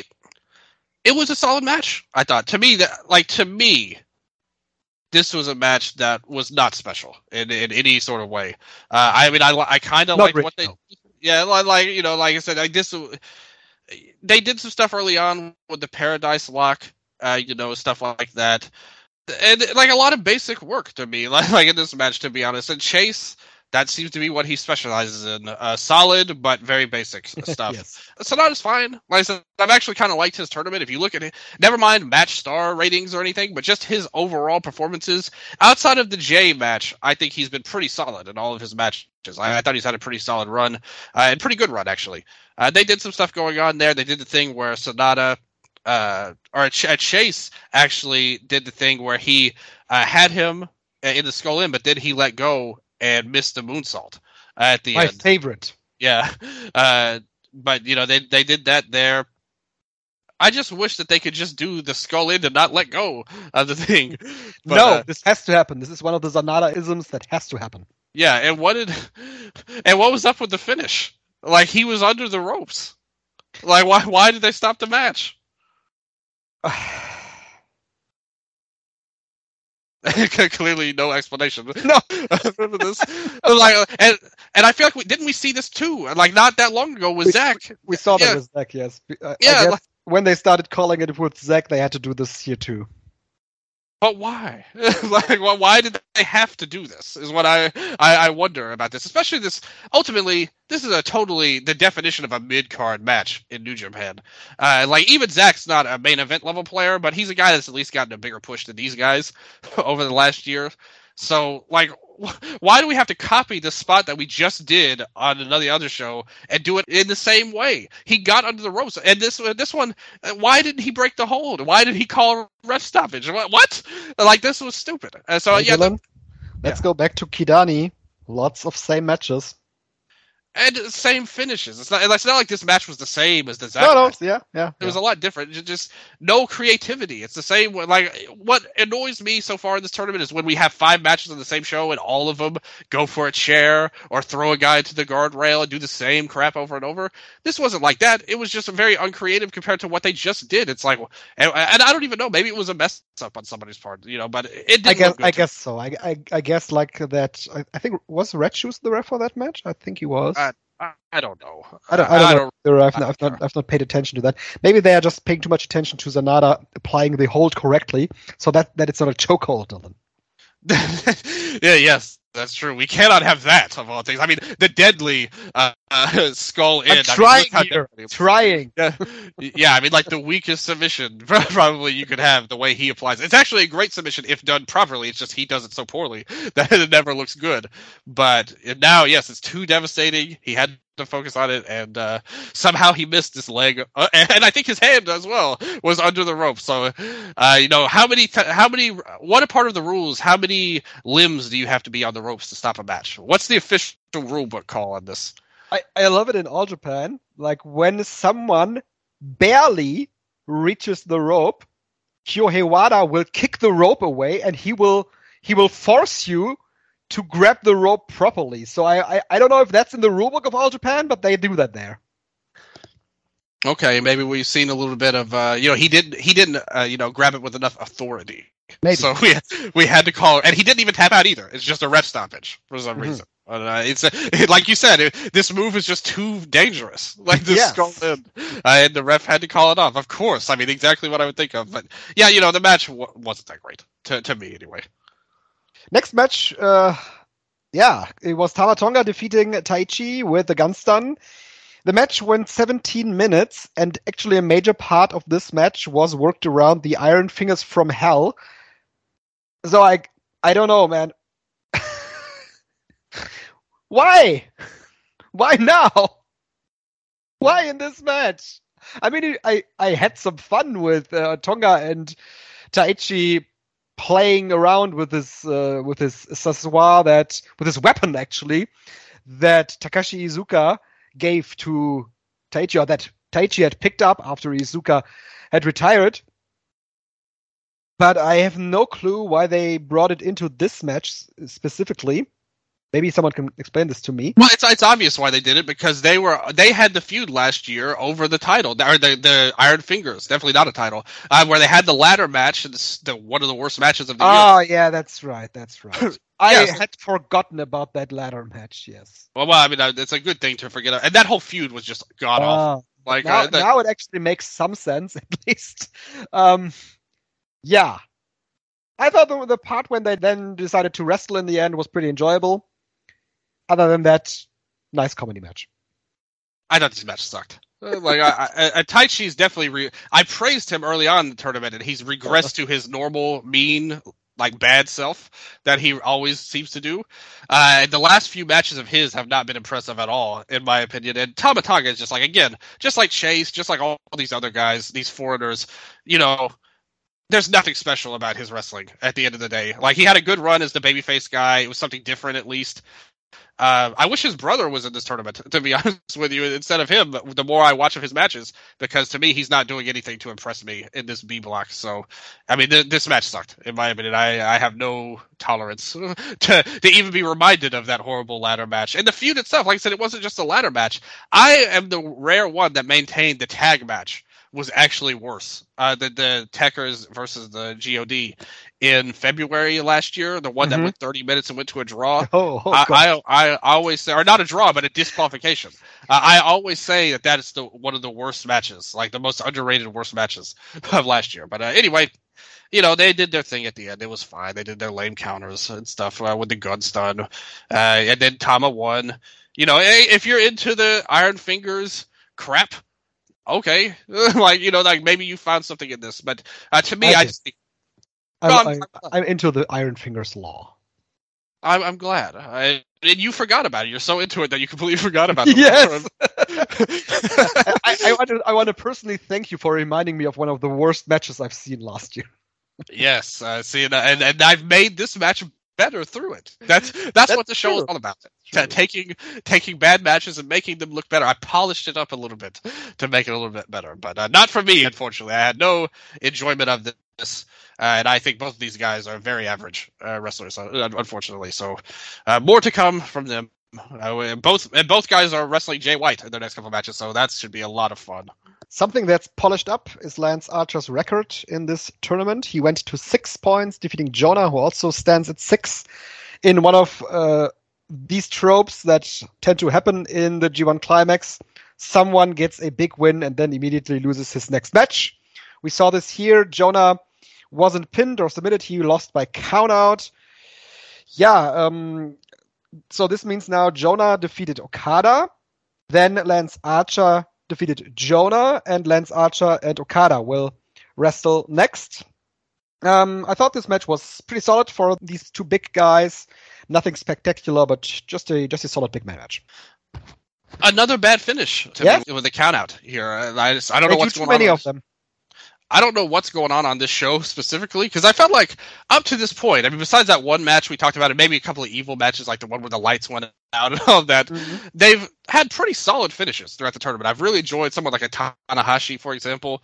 it was a solid match, I thought. To me, that like to me, this was a match that was not special in, in any sort of way. Uh, I mean, I, I kind of Not liked really, what they... no. Yeah, like, like, you know, like I said, like this... They did some stuff early on with the Paradise Lock, uh, you know, stuff like that. And like a lot of basic work to me, like, like in this match, to be honest. And Chase, that seems to be what he specializes in. Uh, solid, but very basic stuff. Yes. Sanada's fine. Like I said, I've actually kind of liked his tournament. If you look at it, never mind match star ratings or anything, but just his overall performances. Outside of the Jay match, I think he's been pretty solid in all of his matches. I, I thought he's had a pretty solid run, uh, and pretty good run, actually. Uh, they did some stuff going on there. They did the thing where Sanada... Uh, or Ch- Chase actually did the thing where he uh, had him in the skull in, but then he let go and missed the moonsault at the My end. favorite. Yeah, uh, but you know they they did that there. I just wish that they could just do the skull in and not let go of the thing. But, no, uh, this has to happen. This is one of the Sanada-isms that has to happen. yeah, and what did and what was up with the finish? Like he was under the ropes. Like why why did they stop the match? Clearly, no explanation. No, for this. Like, and and I feel like we didn't we see this too? Like not that long ago with We- Zach. we saw that Yeah. with Zack, yes. I- I Yeah, guess like- when they started calling it with Zack, they had to do this here too. But why? Like, well, why did they have to do this? Is what I, I I wonder about this. Especially this. Ultimately, this is a totally the definition of a mid card match in New Japan. Uh, like even Zach's not a main event level player, but he's a guy that's at least gotten a bigger push than these guys over the last year. So, like, wh- why do we have to copy the spot that we just did on another other show and do it in the same way? He got under the ropes, and this this one, uh, why didn't he break the hold? Why did he call ref stoppage? What? what? Like, this was stupid. And so, Hey, yeah, Dylan, let's yeah. go back to Kidani. Lots of same matches. and same finishes. It's not, it's not like this match was the same as the Zach No, no, match. yeah, yeah. It was yeah. a lot different. Ju- Just no creativity. It's the same. way- Like what annoys me so far in this tournament is when we have five matches on the same show and all of them go for a chair or throw a guy to the guardrail and do the same crap over and over. This wasn't like that. It was just very uncreative compared to what they just did. It's like, and, and I don't even know. Maybe it was a mess up on somebody's part, you know. But it didn't. I guess, look good I to guess so. I, I, I guess like that. I, I think was Red Shoes the ref for that match. I think he was. Uh, I, I don't know. I don't, I don't I know. don't- the ref. I don't I've not, care. I've not paid attention to that. Maybe they are just paying too much attention to Zanada applying the hold correctly, so that, that it's not a chokehold, Dylan. yeah, yes, that's true. We cannot have that of all things. I mean, the deadly uh, uh, skull in. I I'm mean, trying look how here. deadly- Trying. Yeah, yeah. I mean, like the weakest submission probably you could have the way he applies it. It's actually a great submission if done properly. It's just he does it so poorly that it never looks good. But now, yes, it's too devastating. He had to focus on it, and uh, somehow he missed his leg, uh, and I think his hand as well was under the rope. So, uh, you know, how many, th- how many, what a part of the rules? How many limbs do you have to be on the ropes to stop a match? What's the official rule book call on this? I, I love it in All Japan. Like when someone barely reaches the rope, Kyohei Wada will kick the rope away, and he will he will force you to grab the rope properly. So I, I, I don't know if that's in the rulebook of All Japan, but they do that there. Okay, maybe we've seen a little bit of uh, you know he didn't he didn't uh, you know grab it with enough authority. Maybe. So we we had to call, and he didn't even tap out either. It's just a ref stoppage for some Mm-hmm. reason. Uh, it's a, it, like you said, it, this move is just too dangerous. Like this Yes. skull in, uh, and the ref had to call it off. Of course, I mean exactly what I would think of. But yeah, you know the match w- wasn't that great to to me anyway. Next match, uh, yeah, it was Tama Tonga defeating Taichi with the gun stun. The match went seventeen minutes, and actually a major part of this match was worked around the Iron Fingers from Hell. So I, I don't know, man. Why? Why now? Why in this match? I mean, I, I had some fun with uh, Tonga and Taichi playing around with this uh, with this accessoire that with this weapon actually that Takashi Iizuka gave to Taichi, or that Taichi had picked up after Iizuka had retired. But I have no clue why they brought it into this match specifically. Maybe someone can explain this to me. Well, it's it's obvious why they did it, because they were they had the feud last year over the title, or the the Iron Fingers, definitely not a title, uh, where they had the ladder match, it's the one of the worst matches of the Oh, year. yeah, that's right, that's right. I Yes. had forgotten about that ladder match. Yes. Well, well, I mean, uh, it's a good thing to forget, and that whole feud was just god awful. Ah, Like now, uh, that- now it actually makes some sense, at least. Um, yeah. I thought the, the part when they then decided to wrestle in the end was pretty enjoyable. Other than that, nice comedy match. I thought this match sucked. Uh, Like I, I, I, Taichi's definitely. Re- I praised him early on in the tournament, and he's regressed to his normal, mean, like bad self that he always seems to do. Uh, and the last few matches of his have not been impressive at all, in my opinion. And Tama Tonga is just like, again, just like Chase, just like all these other guys, these foreigners. You know, there's nothing special about his wrestling at the end of the day. Like he had a good run as the babyface guy. It was something different, at least. Uh, I wish his brother was in this tournament, to be honest with you, instead of him, the more I watch of his matches, because to me, he's not doing anything to impress me in this B block. So, I mean, th- this match sucked, in my opinion. I, I have no tolerance to, to even be reminded of that horrible ladder match. And the feud itself, like I said, it wasn't just a ladder match. I am the rare one that maintained the tag match was actually worse. Uh, the, the Techers versus the G O D in February last year, the one Mhm. that went thirty minutes and went to a draw. Oh, oh I, God. I I always say, or not a draw, but a disqualification. Uh, I always say that that is the one of the worst matches, like the most underrated worst matches of last year. But uh, anyway, you know, they did their thing at the end. It was fine. They did their lame counters and stuff uh, with the gun stun, uh, and then Tama won. You know, hey, if you're into the Iron Fingers crap, okay, like you know, like maybe you found something in this. But uh, to me, I I did. just think I'm, No, I'm, I'm- I'm into the Iron Fingers law. I'm, I'm glad. I, and you forgot about it. You're so into it that you completely forgot about it. Yes. I, I, want to, I want to personally thank you for reminding me of one of the worst matches I've seen last year. Yes, uh, see, and, and and I've made this match better through it. That's that's, what the show true. is all about. True. Ta- taking taking bad matches and making them look better. I polished it up a little bit to make it a little bit better, but uh, not for me, unfortunately. I had no enjoyment of this, uh, and I think both of these guys are very average uh, wrestlers, uh, unfortunately. So, uh, more to come from them. Uh, and both and both guys are wrestling Jay White in their next couple matches, so that should be a lot of fun. Something that's polished up is Lance Archer's record in this tournament. He went to six points, defeating Jonah, who also stands at six, in one of uh, these tropes that tend to happen in the G one Climax. Someone gets a big win and then immediately loses his next match. We saw this here. Jonah wasn't pinned or submitted. He lost by countout. Yeah, um, so this means now Jonah defeated Okada. Then Lance Archer defeated Jonah, and Lance Archer and Okada will wrestle next. Um, I thought this match was pretty solid for these two big guys. Nothing spectacular, but just a just a solid big man match. Another bad finish to Yes. me with the countout here. I just I don't know Way what's too going many on. of them. I don't know what's going on on this show specifically, because I felt like up to this point, I mean, besides that one match we talked about, and maybe a couple of evil matches like the one where the lights went out and all of that, Mm-hmm. they've had pretty solid finishes throughout the tournament. I've really enjoyed someone like a Tanahashi, for example.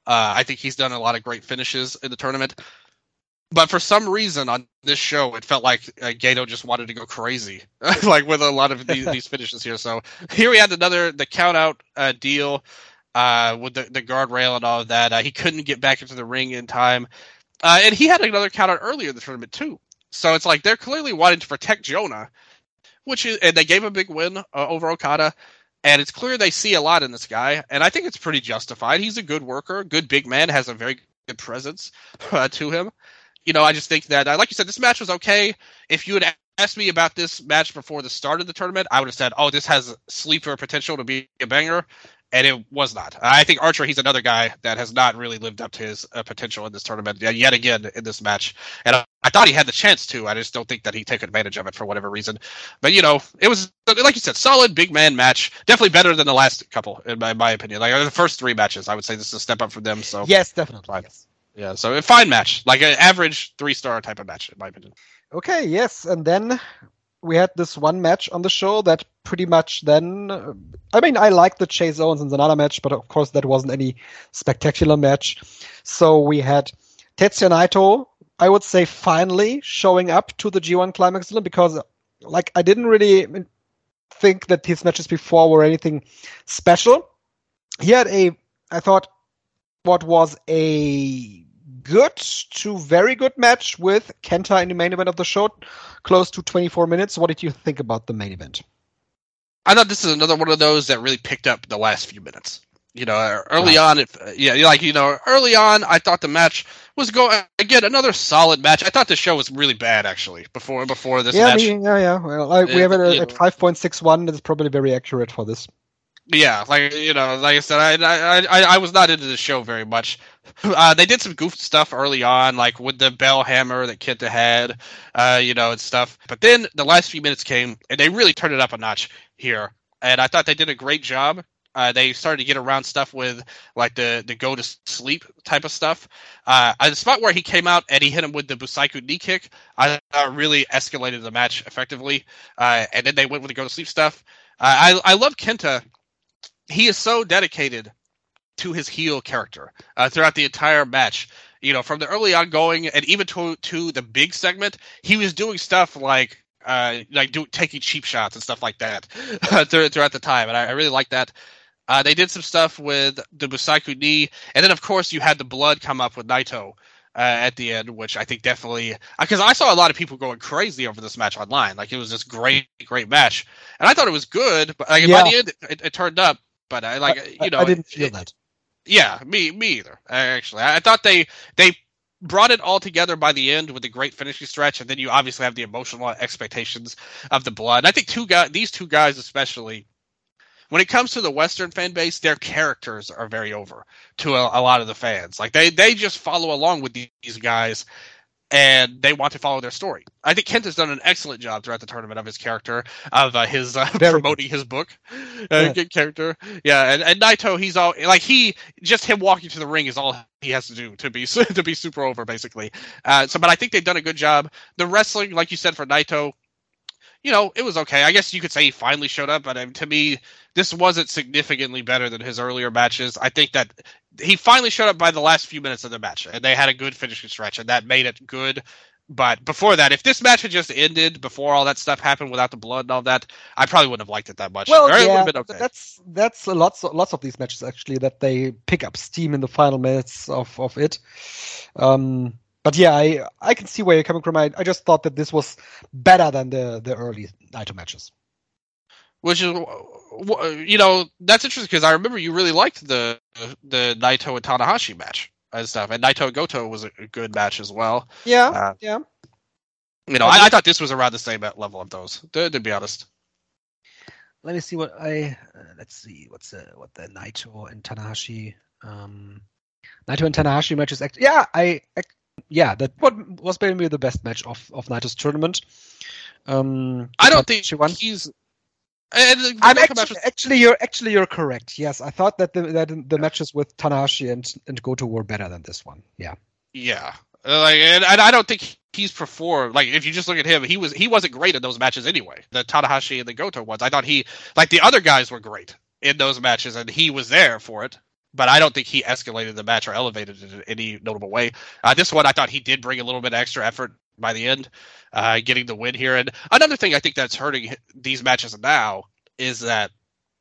Uh, I think he's done a lot of great finishes in the tournament. But for some reason on this show, it felt like uh, Gato just wanted to go crazy, like with a lot of these, these finishes here. So here we had another the count out uh, deal uh, with the, the guardrail and all of that. Uh, he couldn't get back into the ring in time, uh, and he had another count out earlier in the tournament too. So it's like they're clearly wanting to protect Jonah, which is, and they gave a big win uh, over Okada. And it's clear they see a lot in this guy, and I think it's pretty justified. He's a good worker, good big man, has a very good presence uh, to him. You know, I just think that, uh, like you said, this match was okay. If you had asked me about this match before the start of the tournament, I would have said, oh, this has sleeper potential to be a banger, and it was not. I think Archer, he's another guy that has not really lived up to his uh, potential in this tournament yet again in this match. And I, I thought he had the chance to. I just don't think that he took advantage of it for whatever reason. But, you know, it was, like you said, solid big man match. Definitely better than the last couple, in my, my opinion. Like the first three matches, I would say this is a step up for them. So Yes, definitely. Fine. Yes. Yeah, so a fine match. Like an average three-star type of match, in my opinion. Okay, yes. And then we had this one match on the show that pretty much then... Uh, I mean, I liked the Chase Owens and Zanata match, but of course that wasn't any spectacular match. So we had Tetsuya Naito, I would say, finally showing up to the G one Climax because, like, I didn't really think that his matches before were anything special. He had a, I thought, what was a good to very good match with Kenta in the main event of the show, close to twenty-four minutes. What did you think about the main event? I thought this is another one of those that really picked up the last few minutes. You know, early Right. on, if, yeah, like, you know, early on, I thought the match was going, again, another solid match. I thought the show was really bad, actually, before before this yeah, match. me, yeah, yeah. Well, I, we Yeah, have it yeah. at five point six one. It's probably very accurate for this. Yeah, like, you know, like I said, I I, I, I was not into the show very much. Uh, they did some goof stuff early on, like with the bell hammer that Kenta had, uh, you know, and stuff. But then the last few minutes came, and they really turned it up a notch here. And I thought they did a great job. Uh, they started to get around stuff with, like, the, the go to sleep type of stuff. Uh, the spot where he came out and he hit him with the Busaiku knee kick, I thought really escalated the match effectively. Uh, and then they went with the go to sleep stuff. Uh, I I love Kenta. He is so dedicated to his heel character uh, throughout the entire match. You know, from the early on going and even to to the big segment, he was doing stuff like uh, like do, taking cheap shots and stuff like that uh, throughout the time, and I, I really like that. Uh, they did some stuff with the Busaiku knee, and then of course you had the blood come up with Naito uh, at the end, which I think definitely, because I saw a lot of people going crazy over this match online. Like, it was this great, great match, and I thought it was good, but like, Yeah. by the end it, it turned up. But I like, I, you know, I didn't it- feel it- that. Yeah, me, me either. Actually, I, I thought they they brought it all together by the end with a great finishing stretch, and then you obviously have the emotional expectations of the blood. And I think two guys, these two guys especially, when it comes to the Western fan base, their characters are very over to a, a lot of the fans. Like, they they just follow along with these guys, and they want to follow their story. I think Kent has done an excellent job throughout the tournament of his character, of uh, his uh, Very promoting his book. Uh, Yeah. Good character, yeah. And, and Naito, he's all like he just him walking to the ring is all he has to do to be to be super over, basically. Uh, so, but I think they've done a good job. The wrestling, like you said, for Naito, you know, it was okay. I guess you could say he finally showed up, but um, to me, this wasn't significantly better than his earlier matches. I think that he finally showed up by the last few minutes of the match, and they had a good finishing stretch, and that made it good. But before that, if this match had just ended before all that stuff happened without the blood and all that, I probably wouldn't have liked it that much. Well, Or it would yeah, have been okay. that's that's a lots lots of these matches actually that they pick up steam in the final minutes of of it. Um, but yeah, I I can see where you're coming from. I, I just thought that this was better than the the early Naito matches. Which is, you know, that's interesting because I remember you really liked the the Naito and Tanahashi match and stuff, and Naito Goto was a good match as well. Yeah, Uh, yeah. You know, I, I thought this was around the same level of those, to, to be honest. Let me see what I uh, let's see what's the what the Naito and Tanahashi um Naito and Tanahashi matches. Act- yeah, I ac- yeah that what was maybe the best match of of Naito's tournament. Um, I the don't think Tanahashi one. he's. And the I'm Goto actually, match was- actually you're actually you're correct. Yes, I thought that the that the matches with Tanahashi and and Goto were better than this one. Yeah. yeah, Uh, like, and, and I don't think he's performed. Like, if you just look at him, he was he wasn't great in those matches anyway. The Tanahashi and the Goto ones, I thought he like the other guys were great in those matches, and he was there for it. but I don't think he escalated the match or elevated it in any notable way. Uh, this one, I thought he did bring a little bit of extra effort by the end, uh, getting the win here. And another thing I think that's hurting these matches now is that,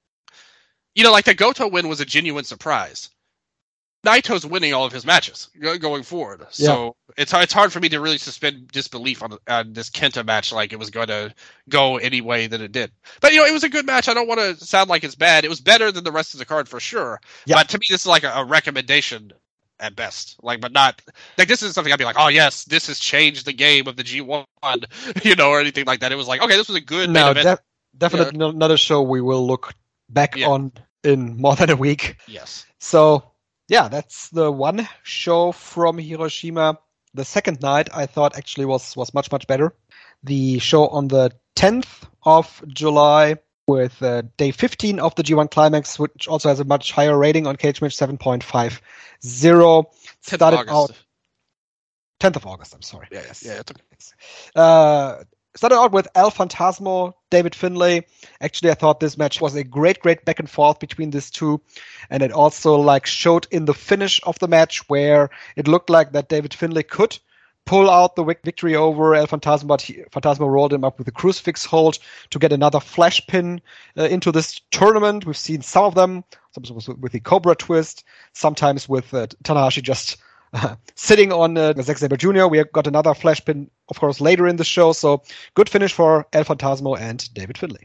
you know, like the Goto win was a genuine surprise. Naito's winning all of his matches going forward. So yeah. it's it's hard for me to really suspend disbelief on, on this Kenta match like it was going to go any way that it did. But, you know, it was a good match. I don't want to sound like it's bad. It was better than the rest of the card for sure. Yeah. But to me, this is like a, a recommendation at best. Like, but not like this is something I'd be like, oh, yes, this has changed the game of the G one, you know, or anything like that. It was like, okay, this was a good no, main event. Def- definitely yeah. another show we will look back yeah. on in more than a week. Yes. So, yeah, that's the one show from Hiroshima. The second night, I thought actually was, was much, much better. The show on the tenth of July with uh, day fifteen of the G one Climax, which also has a much higher rating on Cage Match, seven point five zero. Started out tenth of August, I'm sorry. Yeah, yes. yeah. Okay. Uh, started out with El Phantasmo, David Finlay. Actually, I thought this match was a great, great back and forth between these two. And it also like showed in the finish of the match where it looked like that David Finlay could pull out the victory over El Phantasmo, but he, Phantasmo rolled him up with a crucifix hold to get another flash pin uh, into this tournament. We've seen some of them, sometimes with the Cobra twist, sometimes with uh, Tanahashi just uh, sitting on uh, Zack Sabre Junior We got another flash pin, of course, later in the show. So good finish for El Phantasmo and David Finlay.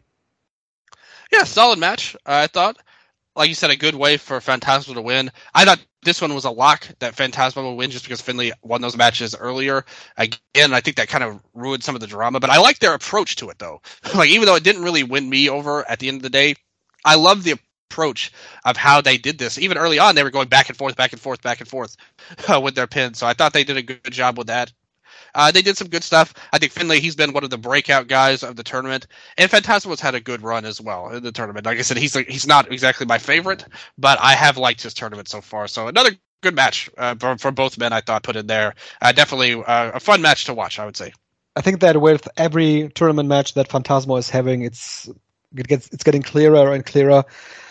Yeah, solid match, uh, I thought. Like you said, a good way for Phantasmo to win. I thought this one was a lock that Phantasmo would win just because Finlay won those matches earlier. Again, I think that kind of ruined some of the drama, but I like their approach to it, though. Like, even though it didn't really win me over at the end of the day, I love the approach of how they did this. Even early on, they were going back and forth, back and forth, back and forth uh, with their pins. So I thought they did a good job with that. Uh, they did some good stuff. I think Finlay, he's been one of the breakout guys of the tournament. And Phantasmo's had a good run as well in the tournament. Like I said, he's like, he's not exactly my favorite, but I have liked his tournament so far. So another good match uh, for, for both men, I thought, put in there. Uh, definitely uh, a fun match to watch, I would say. I think that with every tournament match that Phantasmo is having, it's it gets it's getting clearer and clearer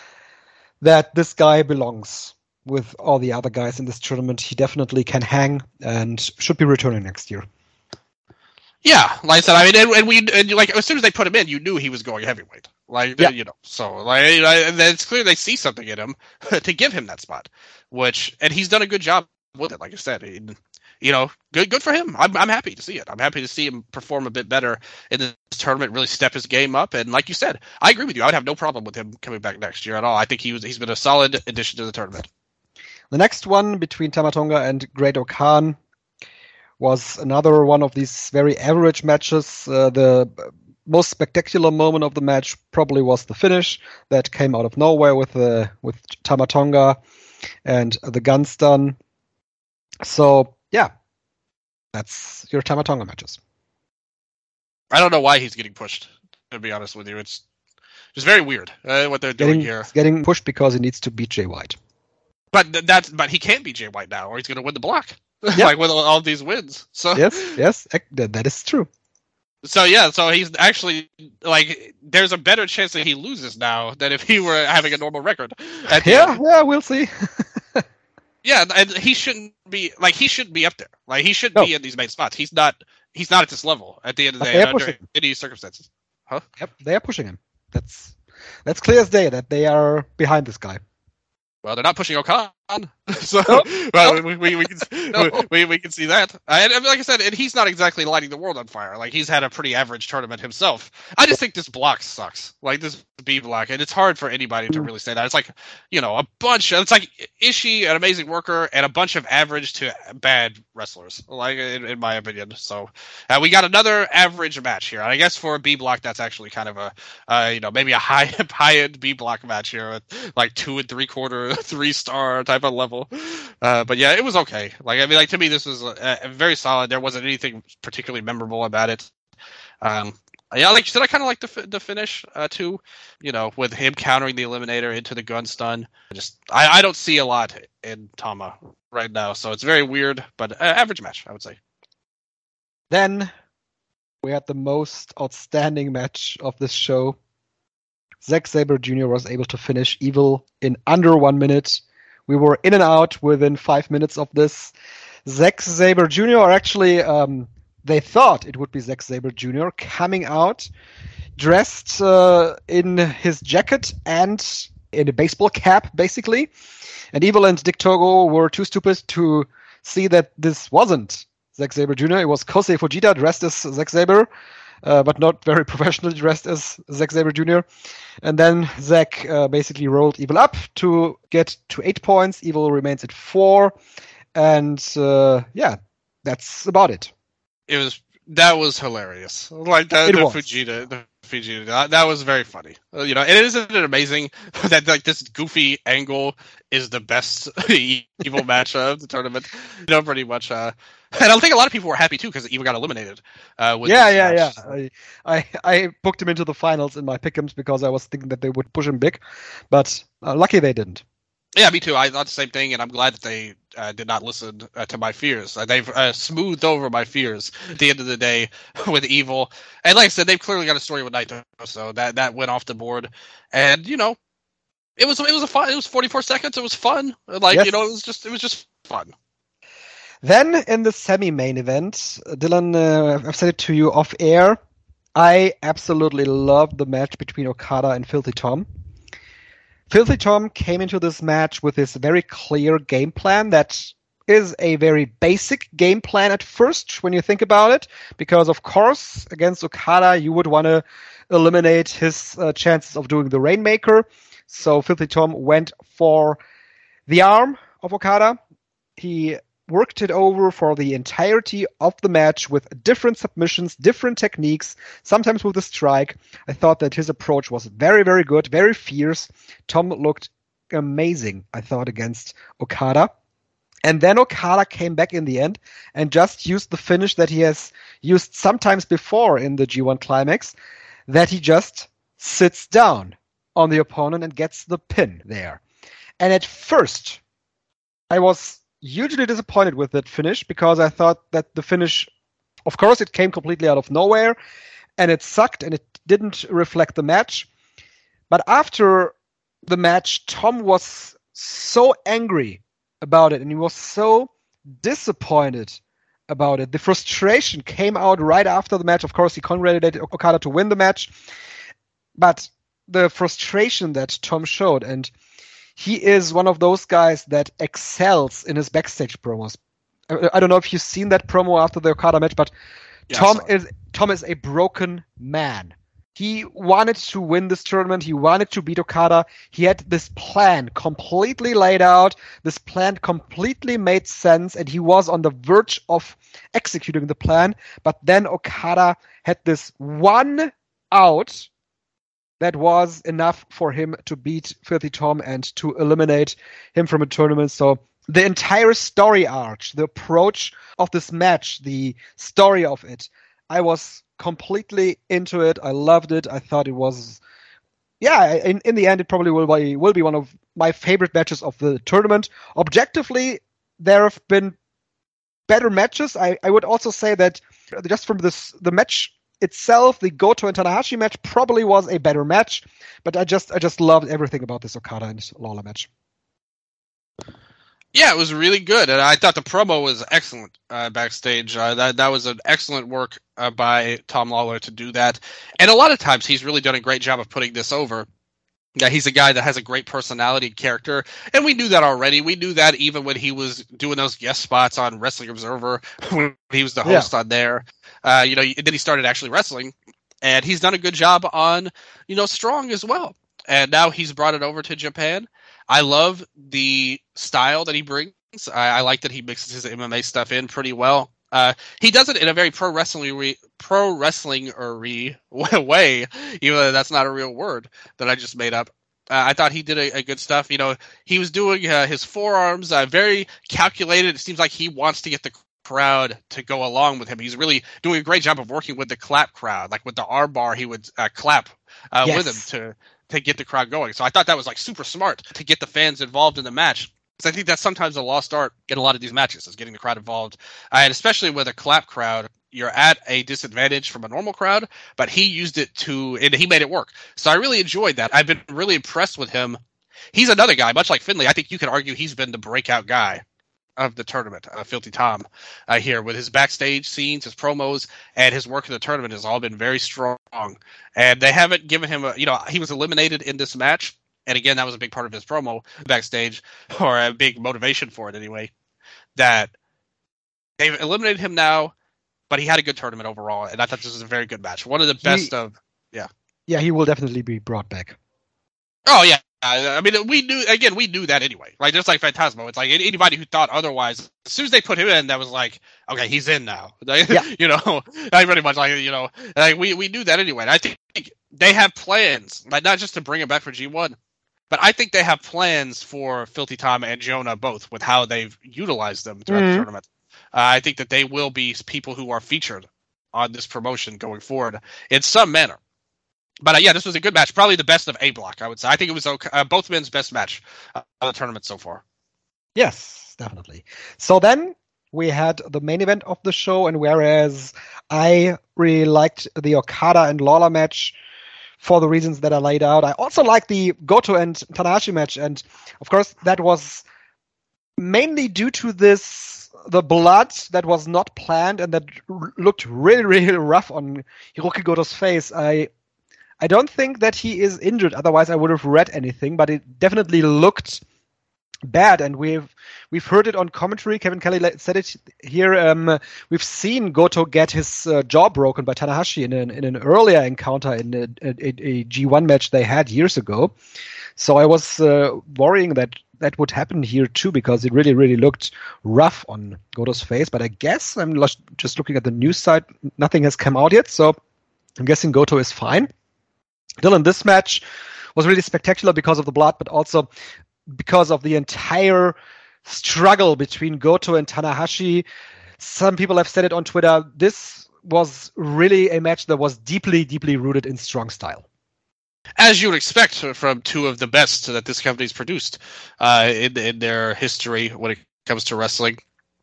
that this guy belongs with all the other guys in this tournament. He definitely can hang and should be returning next year. Yeah, like I said, I mean, and, and we, and like as soon as they put him in, you knew he was going heavyweight. Like, yeah. you know, so like, and it's clear they see something in him to give him that spot, which, and he's done a good job with it. Like I said, he, you know, good, good for him. I'm, I'm happy to see it. I'm happy to see him perform a bit better in this tournament, really step his game up. And like you said, I agree with you. I would have no problem with him coming back next year at all. I think he was, he's been a solid addition to the tournament. The next one between Tama Tonga and Great-O-Khan was another one of these very average matches. Uh, the most spectacular moment of the match probably was the finish that came out of nowhere with uh, with Tama Tonga and the gun stun. So, yeah, that's your Tama Tonga matches. I don't know why he's getting pushed, to be honest with you. It's just very weird uh, what they're doing getting, here. He's getting pushed because he needs to beat Jay White. But th- that's but he can't beat Jay White now, or he's going to win the block. Yeah. Like with all these wins. So yes, yes, that is true. So yeah, so he's actually like there's a better chance that he loses now than if he were having a normal record. Yeah, end. yeah, we'll see. Yeah, and he shouldn't be like he shouldn't be up there. Like he shouldn't no. be in these main spots. He's not. He's not at this level at the end of the day under any circumstances. Huh? Yep, they are pushing him. That's that's clear as day that they are behind this guy. Well, they're not pushing O'Khan, so no, well, no. we, we, we, can, no. we, we can see that. And, and like I said, and he's not exactly lighting the world on fire. Like, he's had a pretty average tournament himself. I just think this block sucks. Like, this B block, and it's hard for anybody to really say that. It's like, you know, a bunch, it's like Ishii, an amazing worker, and a bunch of average to bad wrestlers, like, in, in my opinion. So, uh, we got another average match here. And I guess for a B block, that's actually kind of a, uh, you know, maybe a high, high-end B block match here with, like, two and three quarter, three star type of level. Uh, but yeah, it was okay. Like, I mean, like, to me, this was uh, very solid. There wasn't anything particularly memorable about it. Um, yeah, like you said, I kind of like the the finish uh, too. You know, with him countering the Eliminator into the gun stun. I just, I, I don't see a lot in Tama right now, so it's very weird. But uh, average match, I would say. Then we had the most outstanding match of this show. Zack Sabre Junior was able to finish Evil in under one minute We were in and out within five minutes of this. Zack Sabre Junior, or actually, um, they thought it would be Zack Sabre Junior coming out, dressed uh, in his jacket and in a baseball cap, basically. And Evil and Dick Togo were too stupid to see that this wasn't Zack Sabre Junior It was Kosei Fujita dressed as Zack Sabre, uh, but not very professionally dressed as Zack Sabre Junior And then Zack uh, basically rolled Evil up to get to eight points. Evil remains at four. And uh, yeah, that's about it. It was that was hilarious. Like the, It the was. Fujita, the Fujita, that, that was very funny. Uh, you know, and isn't it amazing that like this goofy angle is the best Evil match of the tournament? You know, pretty much. Uh, and I think a lot of people were happy too because Evil got eliminated. Uh, with Yeah, this yeah, match. yeah. I, I I booked him into the finals in my pick'ems because I was thinking that they would push him big, but uh, lucky they didn't. Yeah, me too. I thought the same thing, and I'm glad that they uh, did not listen uh, to my fears. Uh, they've uh, smoothed over my fears at the end of the day with Evil. And like I said, they've clearly got a story with Naito, so that, that went off the board. And you know, it was it was a fun. It was forty-four seconds. It was fun. Like Yes. you know, it was just it was just fun. Then in the semi-main event, Dylan, uh, I've said it to you off air. I absolutely loved the match between Okada and Filthy Tom. Filthy Tom came into this match with this very clear game plan that is a very basic game plan at first when you think about it, because of course against Okada you would want to eliminate his uh, chances of doing the Rainmaker. So Filthy Tom went for the arm of Okada. He worked it over for the entirety of the match with different submissions, different techniques, sometimes with a strike. I thought that his approach was very, very good, very fierce. Tom looked amazing, I thought, against Okada. And then Okada came back in the end and just used the finish that he has used sometimes before in the G one Climax, that he just sits down on the opponent and gets the pin there. And at first, I was hugely disappointed with that finish because I thought that the finish, of course, it came completely out of nowhere and it sucked and it didn't reflect the match. But after the match, Tom was so angry about it and he was so disappointed about it. The frustration came out right after the match. Of course, he congratulated Okada to win the match, but the frustration that Tom showed, and he is one of those guys that excels in his backstage promos. I, I don't know if you've seen that promo after the Okada match, but Yeah, I Tom saw it. is Tom is a broken man. He wanted to win this tournament. He wanted to beat Okada. He had this plan completely laid out. This plan completely made sense, and he was on the verge of executing the plan. But then Okada had this one out that was enough for him to beat Filthy Tom and to eliminate him from a tournament. So the entire story arc, the approach of this match, the story of it, I was completely into it. I loved it. I thought it was, yeah, in, in the end, it probably will be, will be one of my favorite matches of the tournament. Objectively, there have been better matches. I, I would also say that just from this, the match itself, the Goto and Tanahashi match probably was a better match, but I just I just loved everything about this Okada and Lawler match. Yeah, it was really good, and I thought the promo was excellent uh, backstage. Uh, that that was an excellent work uh, by Tom Lawler to do that, and a lot of times he's really done a great job of putting this over. Yeah, he's a guy that has a great personality and character, and we knew that already. We knew that even when he was doing those guest spots on Wrestling Observer, when he was the host Yeah. on there. Uh, you know, and then he started actually wrestling, and he's done a good job on, you know, Strong as well. And now he's brought it over to Japan. I love the style that he brings. I, I like that he mixes his M M A stuff in pretty well. Uh, he does it in a very pro wrestling re, pro wrestling way, even though that's not a real word that I just made up. Uh, I thought he did a, a good stuff. You know, he was doing uh, his forearms uh, very calculated. It seems like he wants to get the crowd to go along with him. He's really doing a great job of working with the clap crowd. Like with the arm bar, he would uh, clap uh, Yes. with him to to get the crowd going. So I thought that was like super smart to get the fans involved in the match. Because I think that's sometimes a lost art in a lot of these matches, is getting the crowd involved. Uh, and especially with a clap crowd, you're at a disadvantage from a normal crowd, but he used it to, and he made it work. So I really enjoyed that. I've been really impressed with him he's another guy, much like Finlay. I think you could argue he's been the breakout guy of the tournament, uh, Filthy Tom, uh, here with his backstage scenes, his promos, and his work in the tournament has all been very strong. And they haven't given him a, you know, he was eliminated in this match. And again, that was a big part of his promo backstage, or a big motivation for it anyway, that they've eliminated him now, but he had a good tournament overall. And I thought this was a very good match. One of the best he, of, yeah. Yeah, he will definitely be brought back. Oh, yeah. I mean, we knew, again, we knew that anyway. Like, just like Phantasmo. It's like anybody who thought otherwise, as soon as they put him in, that was like, okay, he's in now. Yeah. You know, like pretty much like, you know, like we, we knew that anyway. And I think they have plans, like not just to bring him back for G one, but I think they have plans for Filthy Tom and Jonah both with how they've utilized them throughout mm-hmm. the tournament. Uh, I think that they will be people who are featured on this promotion going forward in some manner. But uh, yeah, this was a good match. Probably the best of A Block, I would say. I think it was okay, uh, both men's best match uh, of the tournament so far. Yes, definitely. So then we had the main event of the show, and whereas I really liked the Okada and Lawler match for the reasons that I laid out, I also liked the Goto and Tanahashi match, and of course that was mainly due to this the blood that was not planned and that r- looked really, really rough on Hiroki Goto's face. I I don't think that he is injured. Otherwise, I would have read anything. But it definitely looked bad, and we've we've heard it on commentary. Kevin Kelly said it here. Um, we've seen Goto get his uh, jaw broken by Tanahashi in an in an earlier encounter in a, a, a G one match they had years ago. So I was uh, worrying that that would happen here too, because it really really looked rough on Goto's face. But I guess I'm just looking at the news site. Nothing has come out yet, so I'm guessing Goto is fine. Dylan, this match was really spectacular because of the blood, but also because of the entire struggle between Goto and Tanahashi. Some people have said it on Twitter. This was really a match that was deeply, deeply rooted in strong style. As you would expect from two of the best that this company's produced uh, in, in their history when it comes to wrestling.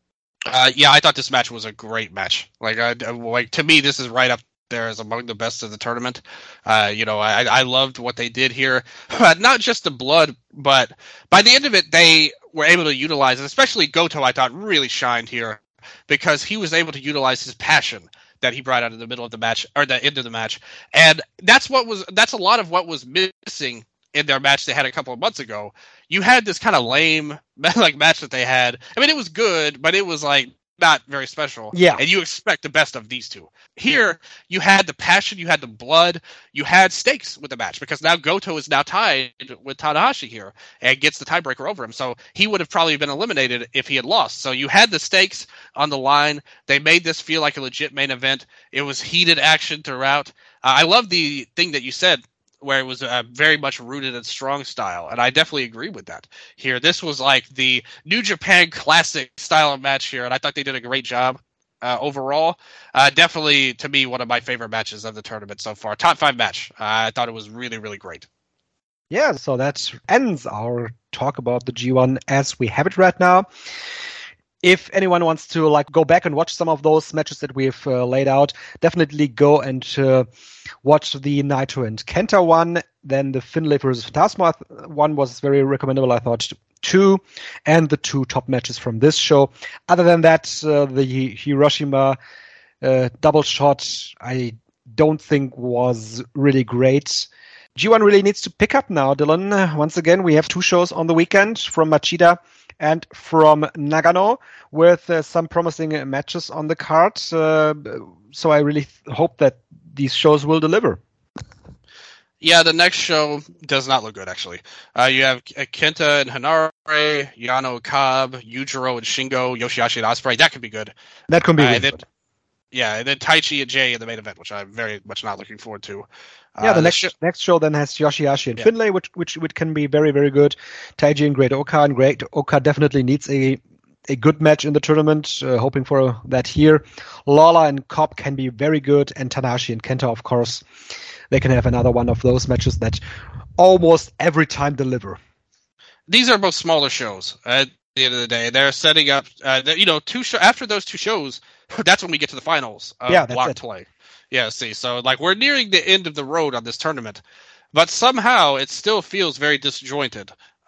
Uh, yeah, I thought this match was a great match. Like, I, like to me, this is right up there as among the best of the tournament. Uh, you know, I, I loved what they did here. Not just the blood, but by the end of it, they were able to utilize it. Especially Goto, I thought, really shined here because he was able to utilize his passion that he brought out in the middle of the match, or the end of the match. And that's what was, that's a lot of what was missing in their match they had a couple of months ago. You had this kind of lame like match that they had. I mean, it was good, but it was like not very special. Yeah. And you expect the best of these two. Here, you had the passion, you had the blood, you had stakes with the match, because now Goto is now tied with Tanahashi here and gets the tiebreaker over him. So he would have probably been eliminated if he had lost. So you had the stakes on the line. They made this feel like a legit main event. It was heated action throughout. Uh, I love the thing that you said, where it was uh, very much rooted in strong style. And I definitely agree with that here. This was like the New Japan Classic style of match here, and I thought they did a great job uh, overall. Uh, definitely, to me, one of my favorite matches of the tournament so far. Top five match. Uh, I thought it was really, really great. Yeah, so that ends our talk about the G one as we have it right now. If anyone wants to like go back and watch some of those matches that we've uh, laid out, definitely go and uh, watch the Naito and Kenta one. Then the Finlay versus Phantasmo one was very recommendable, I thought, too. And the two top matches from this show. Other than that, uh, the Hiroshima uh, double shot, I don't think was really great. G one really needs to pick up now, Dylan. Once again, we have two shows on the weekend from Machida and from Nagano, with uh, some promising uh, matches on the card. Uh, so I really th- hope that these shows will deliver. Yeah, the next show does not look good, actually. Uh, you have Kenta and Hanare, Yano, Cobb, Yujiro and Shingo, Yoshihashi and Ospreay. That could be good. That could be uh, really then, good. Yeah, and then Taichi and Jay in the main event, which I'm very much not looking forward to. Yeah, the uh, next sh- next show then has Yoshihashi and yeah. Finlay, which, which which can be very, very good. Taiji and Great Oka, and Great Oka definitely needs a a good match in the tournament, uh, hoping for that here. Lawler and Cobb can be very good, and Tanahashi and Kenta, of course, they can have another one of those matches that almost every time deliver. These are both smaller shows at the end of the day. They're setting up, uh, you know, two sh- after those two shows, that's when we get to the finals of yeah, that's block it. play. Yeah, see, so like we're nearing the end of the road on this tournament, but somehow it still feels very disjointed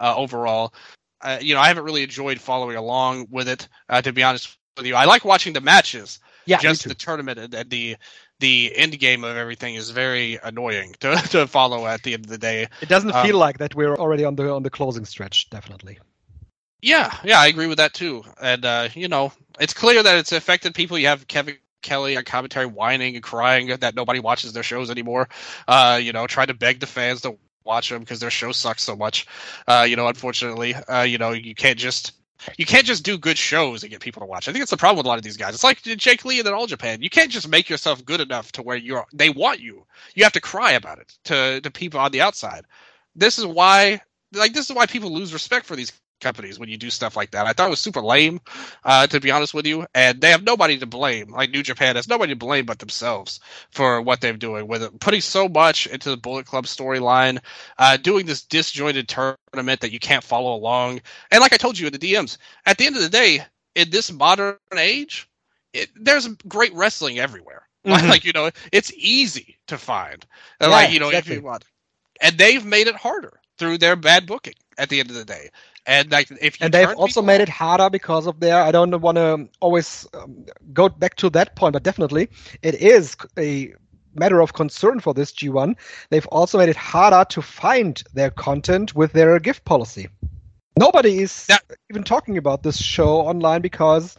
uh, overall. Uh, you know, I haven't really enjoyed following along with it, uh, to be honest with you. I like watching the matches. Yeah, just the tournament and, and the the end game of everything is very annoying to to follow at the end of the day. It doesn't um, feel like that we're already on the on the closing stretch, definitely. Yeah, yeah, I agree with that too. And uh, you know, it's clear that it's affected people. You have Kevin Kelly on commentary whining and crying that nobody watches their shows anymore. Uh, you know, trying to beg the fans to watch them because their show sucks so much. Uh, you know, unfortunately, uh, you know, you can't just you can't just do good shows and get people to watch. I think it's the problem with a lot of these guys. It's like Jake Lee and then All Japan. You can't just make yourself good enough to where you're they want you. You have to cry about it to to people on the outside. This is why, like, this is why people lose respect for these companies when you do stuff like that. I thought it was super lame, uh, to be honest with you, and they have nobody to blame. Like New Japan has nobody to blame but themselves for what they're doing with it, putting so much into the Bullet Club storyline, uh, doing this disjointed tournament that you can't follow along. And like I told you in the D Ms, at the end of the day, in this modern age, it, there's great wrestling everywhere. Mm-hmm. Like, you know, it's easy to find. Yeah, like, you know, exactly. if you want. And they've made it harder through their bad booking at the end of the day. And like, if you and they've turn also people made off- it harder because of their. I don't want to always um, go back to that point, but definitely it is a matter of concern for this G one. They've also made it harder to find their content with their gift policy. Nobody is That- even talking about this show online because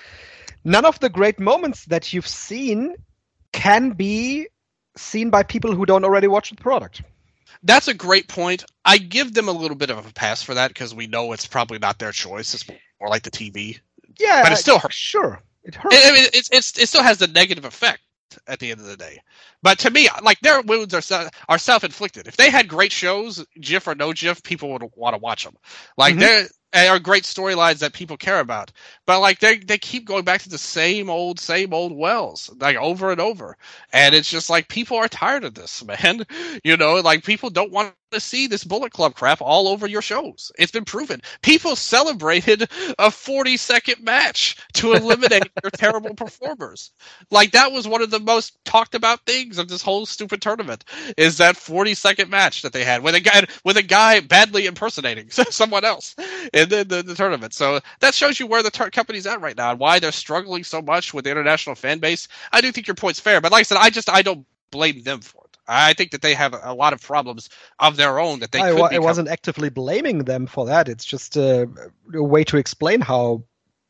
none of the great moments that you've seen can be seen by people who don't already watch the product. That's a great point. I give them a little bit of a pass for that because we know it's probably not their choice. It's more like the T V. Yeah, But it still hurts. Sure, it hurts. I mean, it's, it's, it still has the negative effect at the end of the day. But to me, like, their wounds are se- are self-inflicted. If they had great shows, GIF or no GIF, people would want to watch them. Like, Mhm. they're they are great storylines that people care about. But like, they they keep going back to the same old, same old wells, like over and over. And it's just like, people are tired of this, man. You know, like, people don't want to see this Bullet Club crap all over your shows. It's been proven. People celebrated a forty second match to eliminate your terrible performers. Like, that was one of the most talked about things of this whole stupid tournament, is that forty second match that they had with a guy with a guy badly impersonating someone else in the, the, the tournament. So that shows you where the tar- company's at right now and why they're struggling so much with the international fan base. I do think your point's fair, but like I said, I just I don't blame them for it. I think that they have a lot of problems of their own that they I, could wa- I become- wasn't actively blaming them for that. It's just a, a way to explain how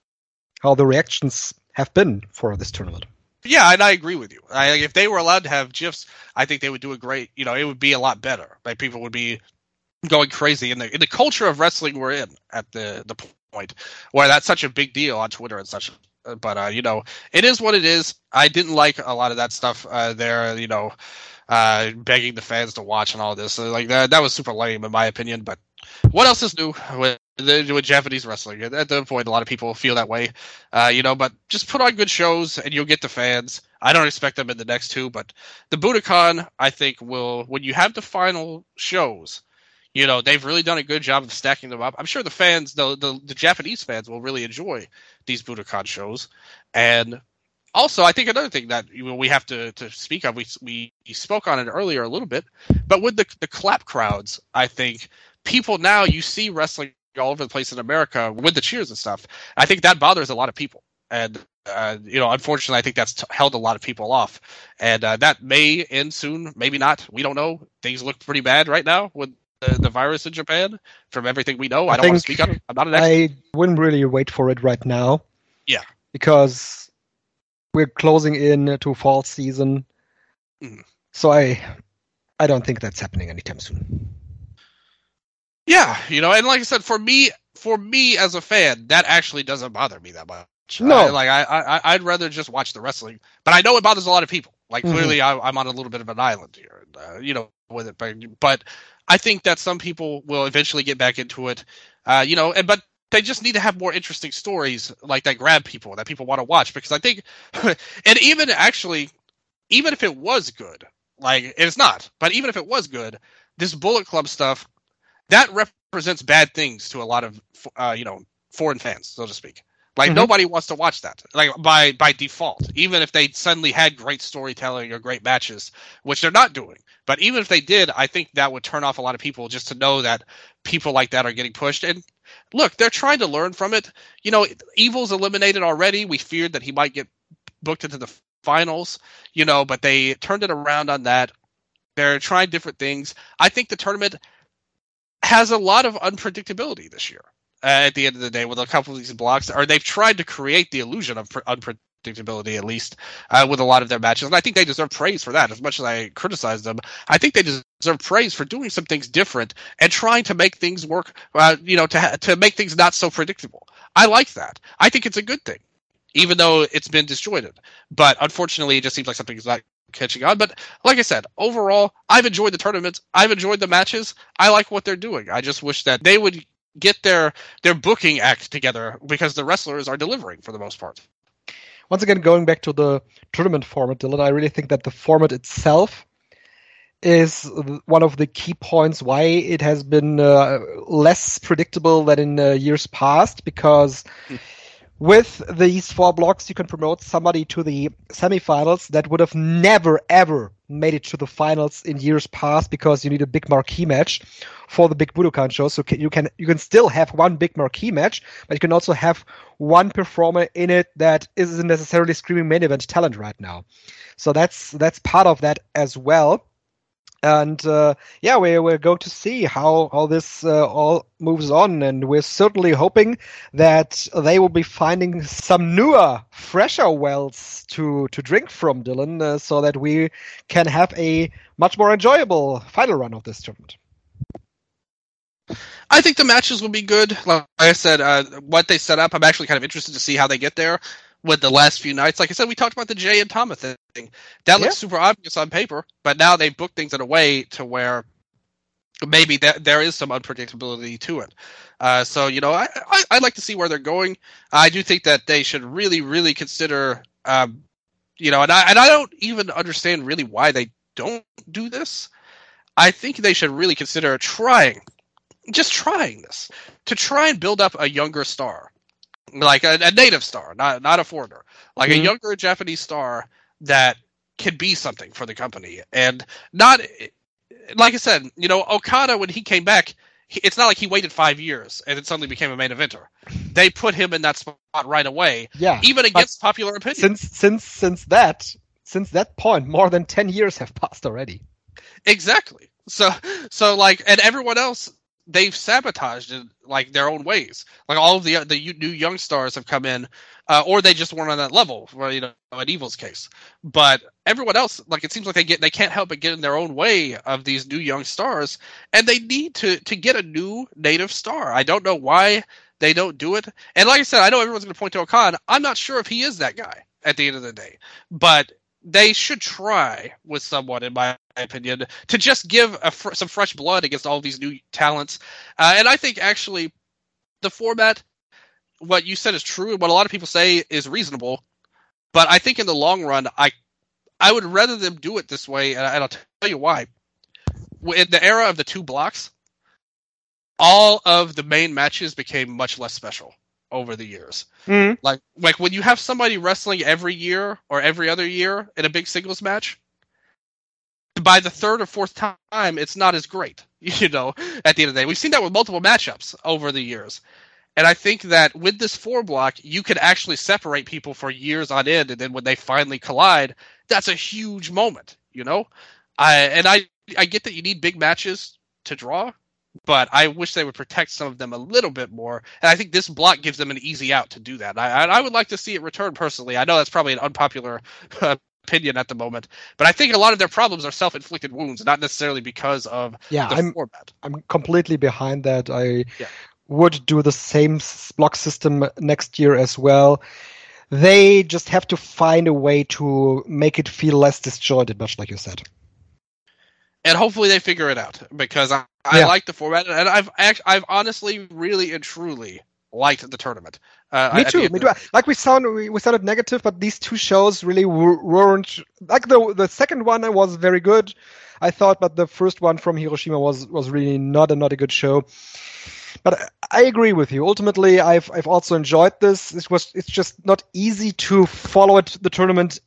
how the reactions have been for this tournament. Yeah, and I agree with you. I, if they were allowed to have GIFs, I think they would do a great. You know, it would be a lot better. Like, people would be going crazy in the in the culture of wrestling we're in at the the point where that's such a big deal on Twitter and such. But uh, you know, it is what it is. I didn't like a lot of that stuff uh, there. You know, uh, begging the fans to watch and all this. So, like, that that was super lame in my opinion. But what else is new with, with Japanese wrestling? At the point, a lot of people feel that way. Uh, you know, but just put on good shows and you'll get the fans. I don't expect them in the next two, but the Budokan, I think, will, when you have the final shows, you know, they've really done a good job of stacking them up. I'm sure the fans, the the, the Japanese fans, will really enjoy these Budokan shows. And also, I think another thing that we have to, to speak of, we we spoke on it earlier a little bit, but with the the clap crowds, I think people now, you see wrestling all over the place in America with the cheers and stuff. I think that bothers a lot of people. And, uh, you know, unfortunately, I think that's t- held a lot of people off. And uh, that may end soon, maybe not. We don't know. Things look pretty bad right now with the, the virus in Japan, from everything we know. I, I don't want to think speak on it. I'm not an expert. I wouldn't really wait for it right now. Yeah. Because we're closing in to fall season. Mhm. So I I don't think that's happening anytime soon. Yeah, you know, and like I said, for me, for me as a fan, that actually doesn't bother me that much. No. I, like I, I, I'd rather just watch the wrestling, but I know it bothers a lot of people. Like, Mhm. clearly, I, I'm on a little bit of an island here, and, uh, you know, with it. But, but I think that some people will eventually get back into it, uh, you know, and but they just need to have more interesting stories like that grab people, that people want to watch. Because I think, and even actually, even if it was good, like, it's not, but even if it was good, this Bullet Club stuff, that represents bad things to a lot of, uh, you know, foreign fans, so to speak. Like Mhm. nobody wants to watch that, like by by default. Even if they suddenly had great storytelling or great matches, which they're not doing. But even if they did, I think that would turn off a lot of people just to know that people like that are getting pushed. And look, they're trying to learn from it. You know, Evil's eliminated already. We feared that he might get booked into the finals, you know, but they turned it around on that. They're trying different things. I think the tournament has a lot of unpredictability this year. Uh, at the end of the day, with a couple of these blocks, or they've tried to create the illusion of pre- unpredictability, at least uh, with a lot of their matches, and I think they deserve praise for that. As much as I criticize them, I think they deserve praise for doing some things different and trying to make things work. Uh, you know, to ha- to make things not so predictable. I like that. I think it's a good thing, even though it's been disjointed. But unfortunately, it just seems like something's not catching on. But like I said, overall, I've enjoyed the tournaments. I've enjoyed the matches. I like what they're doing. I just wish that they would get their their booking act together, because the wrestlers are delivering for the most part. Once again, going back to the tournament format, Dylan, I really think that the format itself is one of the key points why it has been uh, less predictable than in uh, years past, because with these four blocks, you can promote somebody to the semifinals that would have never, ever made it to the finals in years past, because you need a big marquee match for the big Budokan show. So you can you can still have one big marquee match, but you can also have one performer in it that isn't necessarily screaming main event talent right now. So that's that's part of that as well. And uh, yeah, we're we're going to see how how this uh, all moves on, and we're certainly hoping that they will be finding some newer, fresher wells to to drink from, Dylan, uh, so that we can have a much more enjoyable final run of this tournament. I think the matches will be good. Like I said, uh, what they set up, I'm actually kind of interested to see how they get there with the last few nights. Like I said, we talked about the Jay and Tama thing. That looks Yeah. super obvious on paper, but now they book things in a way to where maybe that there is some unpredictability to it. Uh, so, you know, I, I, I'd like to see where they're going. I do think that they should really, really consider, um, you know, and I, and I don't even understand really why they don't do this. I think they should really consider trying, just trying this, to try and build up a younger star. Like a, a native star, not not a foreigner. Like Mhm. a younger Japanese star that can be something for the company. And not, like I said, you know, Okada, when he came back, he, it's not like he waited five years and then suddenly became a main eventer. They put him in that spot right away, Yeah, even against popular opinion. since since since that since that point, more than ten years have passed already. Exactly. So, so like, and everyone else, they've sabotaged it like their own ways. Like all of the the new young stars have come in, uh, or they just weren't on that level. Well, you know, in Evil's case, but everyone else, like it seems like they get they can't help but get in their own way of these new young stars, and they need to to get a new native star. I don't know why they don't do it. And like I said, I know everyone's going to point to Okan. I'm not sure if he is that guy at the end of the day, but they should try with someone, in my opinion, to just give a fr- some fresh blood against all of these new talents. Uh, and I think actually the format, what you said is true, and what a lot of people say is reasonable. But I think in the long run, I I would rather them do it this way, and, I, and I'll tell you why. In the era of the two blocks, all of the main matches became much less special over the years. Mm. Like, like when you have somebody wrestling every year or every other year in a big singles match, by the third or fourth time, it's not as great, you know, at the end of the day. We've seen that with multiple matchups over the years. And I think that with this four block, you could actually separate people for years on end, and then when they finally collide, that's a huge moment, you know? I And I, I get that you need big matches to draw, but I wish they would protect some of them a little bit more. And I think this block gives them an easy out to do that. I, I would like to see it return personally. I know that's probably an unpopular uh, opinion at the moment, but I think a lot of their problems are self-inflicted wounds, not necessarily because of Yeah, the I'm format. I'm completely behind that. I Yeah. would do the same s- block system next year as well. They just have to find a way to make it feel less disjointed, much like you said. And hopefully they figure it out, because I, I Yeah. like the format, and I've act, I've honestly, really and truly liked the tournament. Uh, Me at the too. end Me of too. the- Like we sound, we, we sounded negative, but these two shows really w- weren't. Like the the second one was very good, I thought, but the first one from Hiroshima was was really not a not a good show. But I agree with you. Ultimately, I've I've also enjoyed this. It was it's just not easy to follow it, the tournament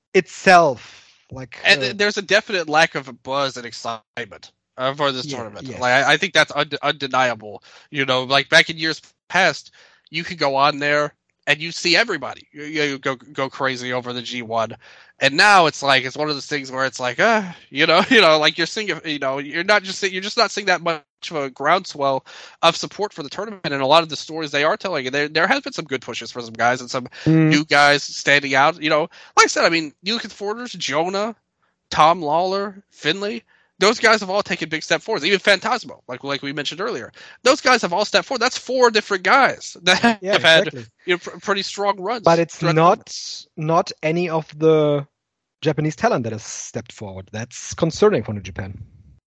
itself. Like, and uh, there's a definite lack of buzz and excitement uh, for this Yeah, tournament. yes. Like I, I think that's und- undeniable. You know, like back in years past, you could go on there and you see everybody. You, you go go crazy over the G one, and now it's like it's one of those things where it's like, uh, you know, you know, like you're seeing, you know, you're not just you're just not seeing that much of a groundswell of support for the tournament, and a lot of the stories they are telling. And there there has been some good pushes for some guys and some mm, new guys standing out. You know, like I said, I mean, you look at the forwarders, Jonah, Tom Lawler, Finley. Those guys have all taken big step forwards. Even Phantasmo, like like we mentioned earlier, those guys have all stepped forward. That's four different guys that yeah, have had exactly. you know, pr- pretty strong runs. But it's throughout the not not any of the Japanese talent that has stepped forward. That's concerning for New Japan.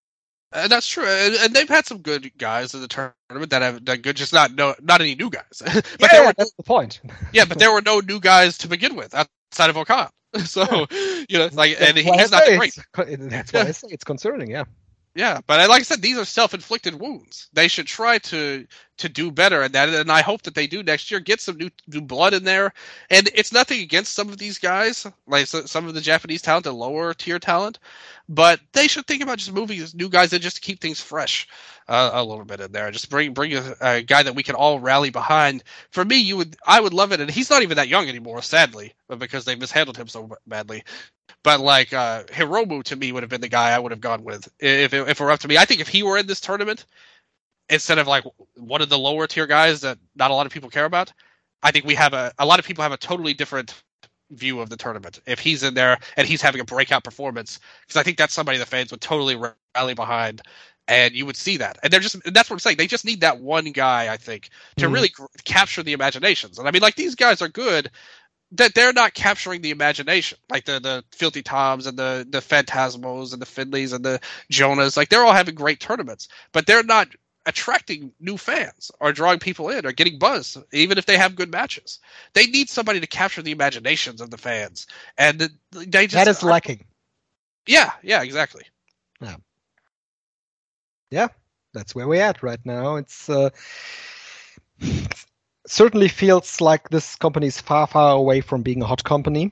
And that's true, and, and they've had some good guys in the tournament that have done good. Just not no, not any new guys. but yeah, there yeah, were that's the point. yeah, but there were no new guys to begin with outside of Okan. So you know, like, and That's he, why I he's not say great. it's- That's why Yeah. I say it's concerning. Yeah. Yeah, but like I said, these are self-inflicted wounds. They should try to to do better at that, and I hope that they do next year. Get some new, new blood in there, and it's nothing against some of these guys, like so, some of the Japanese talent, the lower tier talent, but they should think about just moving these new guys in just to keep things fresh uh, a little bit in there. Just bring bring a, a guy that we can all rally behind. For me, you would I would love it, and he's not even that young anymore, sadly, but because they mishandled him so badly. But like uh, Hiromu to me would have been the guy I would have gone with if it, if it were up to me. I think if he were in this tournament instead of like one of the lower tier guys that not a lot of people care about, I think we have a a lot of people have a totally different view of the tournament if he's in there and he's having a breakout performance, because I think that's somebody the fans would totally rally behind. And you would see that, and they're just—that's what I'm saying. They just need that one guy, I think, to Mhm. really gr- capture the imaginations. And I mean, like these guys are good. That they're not capturing the imagination, like the the Filthy Toms and the the Phantasmos and the Finleys and the Jonas, like they're all having great tournaments, but they're not attracting new fans or drawing people in or getting buzz, even if they have good matches. They need somebody to capture the imaginations of the fans, and the, they just That is lacking. yeah, yeah, exactly. Yeah, that's where we're at right now. It's uh, certainly feels like this company is far, far away from being a hot company.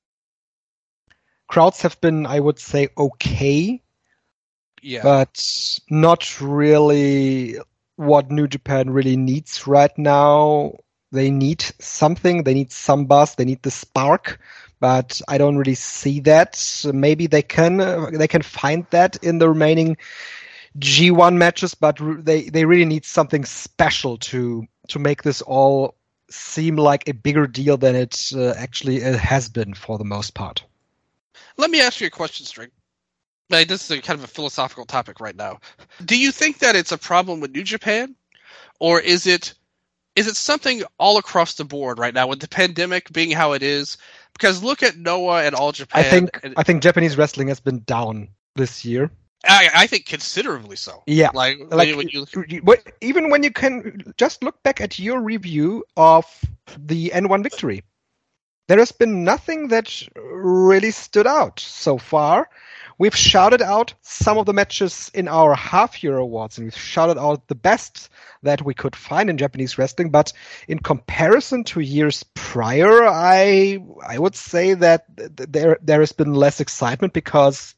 Crowds have been, I would say, okay, Yeah, but not really what New Japan really needs right now. They need something. They need some buzz. They need the spark, but I don't really see that. Maybe they can uh, they can find that in the remaining G one matches, but re- they, they really need something special to to make this all seem like a bigger deal than it uh, actually uh, has been for the most part. let me ask you a question, String. Like, this is a kind of a philosophical topic right now. Do you think that it's a problem with New Japan, or is it is it something all across the board right now with the pandemic being how it is? Because look at Noah and All Japan. I think and, I think Japanese wrestling has been down this year. I, I think considerably so. Yeah, Like, like when you, what- even when you can just look back at your review of the N one victory, there has been nothing that really stood out so far. We've shouted out some of the matches in our half-year awards, and we've shouted out the best that we could find in Japanese wrestling. But in comparison to years prior, I I would say that th- there there has been less excitement because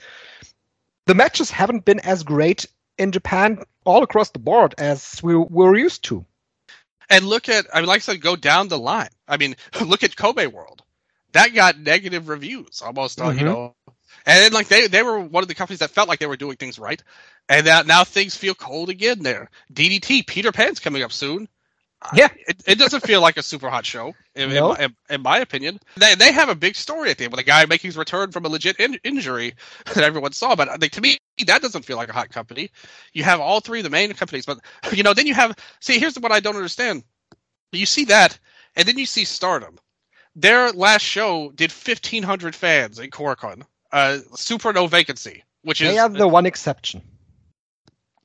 the matches haven't been as great in Japan all across the board as we were used to. and look at, I mean, like I said, go down the line. I mean, look at Kobe World. That got negative reviews almost, uh, you Mhm. know. And then, like, they, they were one of the companies that felt like they were doing things right. And that now things feel cold again there. D D T, Peter Pan's coming up soon. Yeah. It, it doesn't feel like a super hot show, in, in No. my, in, in my opinion. They they have a big story at the end with a guy making his return from a legit in, injury that everyone saw. But like, to me, that doesn't feel like a hot company. You have all three of the main companies, but you know, then you have. See, here's what I don't understand. You see that, and then you see Stardom. Their last show did fifteen hundred fans in Korakuen. Uh, super no vacancy, which is They are the one exception.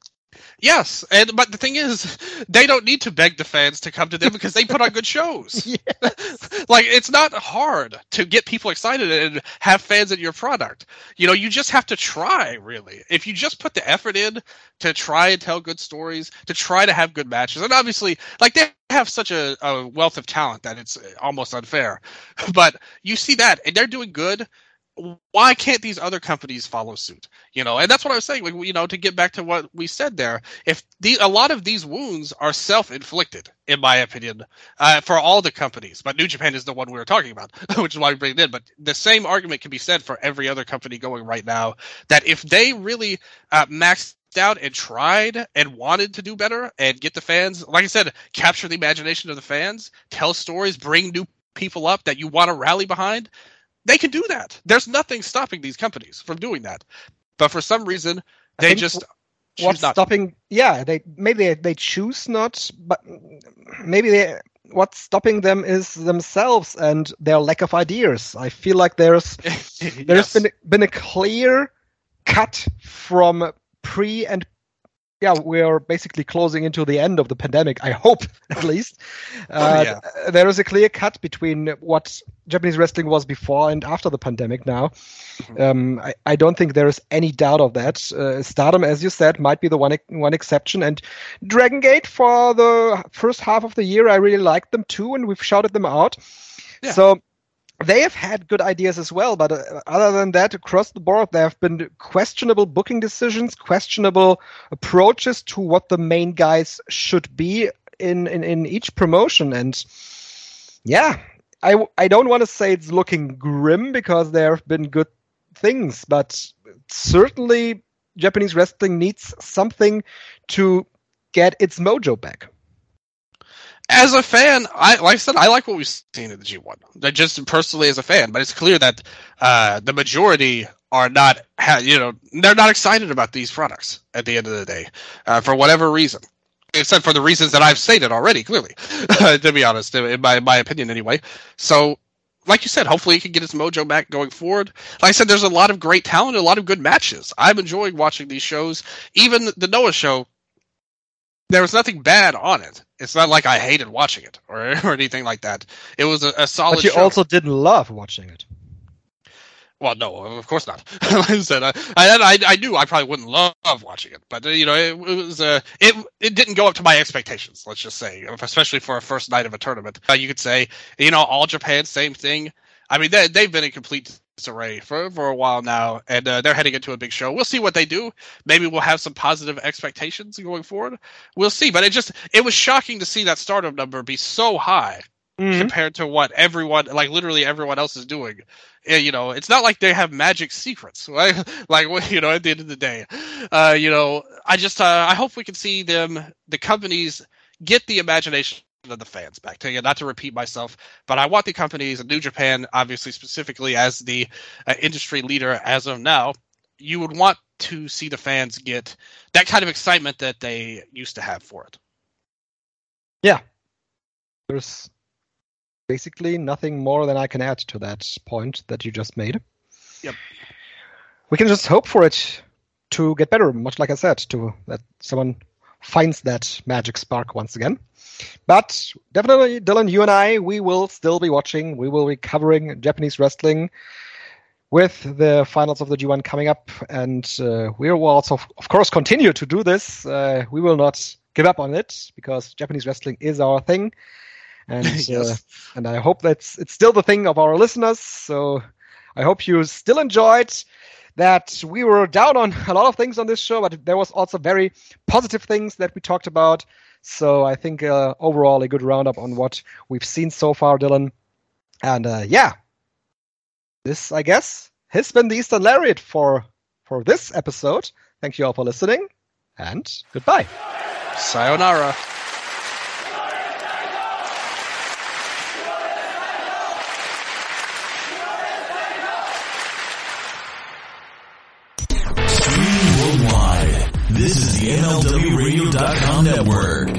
Yes, and but the thing is, they don't need to beg the fans to come to them because they put on good shows. Yes. Like, it's not hard to get people excited and have fans in your product. You know, you just have to try, really. If you just put the effort in to try and tell good stories, to try to have good matches, and obviously, like, they have such a, a wealth of talent that it's almost unfair. But you see that, and they're doing good. Why can't these other companies follow suit? You know, and that's what I was saying. Like, you know, to get back to what we said there, if the a lot of these wounds are self-inflicted, in my opinion, uh, for all the companies. But New Japan is the one we were talking about, which is why we bring it in. But the same argument can be said for every other company going right now. That if they really uh, maxed out and tried and wanted to do better and get the fans, like I said, capture the imagination of the fans, tell stories, bring new people up that you want to rally behind. They can do that. There's nothing stopping these companies from doing that. But for some reason, they just choose what's not. stopping? Yeah, they maybe they, they choose not, but maybe they, what's stopping them is themselves and their lack of ideas. I feel like there's there's Yes. been been a clear cut from pre and yeah, we're basically closing into the end of the pandemic, I hope, at least. Uh, Oh, yeah. There is a clear cut between what Japanese wrestling was before and after the pandemic now. Mm-hmm. Um, I, I don't think there is any doubt of that. Uh, Stardom, as you said, might be the one one exception. And Dragon Gate, for the first half of the year, I really liked them too, and we've shouted them out. Yeah. So they have had good ideas as well, but uh, other than that, across the board, there have been questionable booking decisions, questionable approaches to what the main guys should be in, in, in each promotion. And yeah, I, I don't want to say it's looking grim because there have been good things, but certainly Japanese wrestling needs something to get its mojo back. As a fan, I like I said, I like what we've seen in the G one. Just personally as a fan, but it's clear that uh, the majority are not, you know, they're not excited about these products at the end of the day, uh, for whatever reason. Except for the reasons that I've stated already, clearly, to be honest, in my, my opinion anyway. So, like you said, hopefully it can get its mojo back going forward. Like I said, there's a lot of great talent, a lot of good matches. I'm enjoying watching these shows. Even the Noah show, there was nothing bad on it. It's not like I hated watching it or, or anything like that. It was a, a solid But you show. also didn't love watching it. Well, no, of course not. Like I said, I, I, I knew I probably wouldn't love watching it, but uh, you know, it, it was uh, it it didn't go up to my expectations. Let's just say, especially for a first night of a tournament, uh, you could say, you know, All Japan, same thing. I mean, they they've been in complete disarray for for a while now, and uh, they're heading into a big show. We'll see what they do. Maybe we'll have some positive expectations going forward. We'll see. But it just it was shocking to see that Stardom number be so high. Mm-hmm. Compared to what everyone, like literally everyone else is doing. You know, it's not like they have magic secrets, right? Like, you know, at the end of the day, uh, you know, I just, uh, I hope we can see them, the companies, get the imagination of the fans back. To, not to repeat myself, but I want the companies, and New Japan, obviously, specifically as the uh, industry leader as of now, you would want to see the fans get that kind of excitement that they used to have for it. Yeah. There's basically nothing more than I can add to that point that you just made. Yep. We can just hope for it to get better, much like I said, to that someone finds that magic spark once again. But definitely, Dylan, you and I, we will still be watching. We will be covering Japanese wrestling with the finals of the G one coming up. And uh, we will also, of course, continue to do this. Uh, we will not give up on it because Japanese wrestling is our thing. And yes. uh, and I hope that's it's still the thing of our listeners. So I hope you still enjoyed that. We were down on a lot of things on this show, but there was also very positive things that we talked about. So I think uh, overall a good roundup on what we've seen so far, Dylan. And uh, yeah, this, I guess, has been the Eastern Lariat for, for this episode. Thank you all for listening, and goodbye. Sayonara. Streaming worldwide. This is the M L W radio dot com network.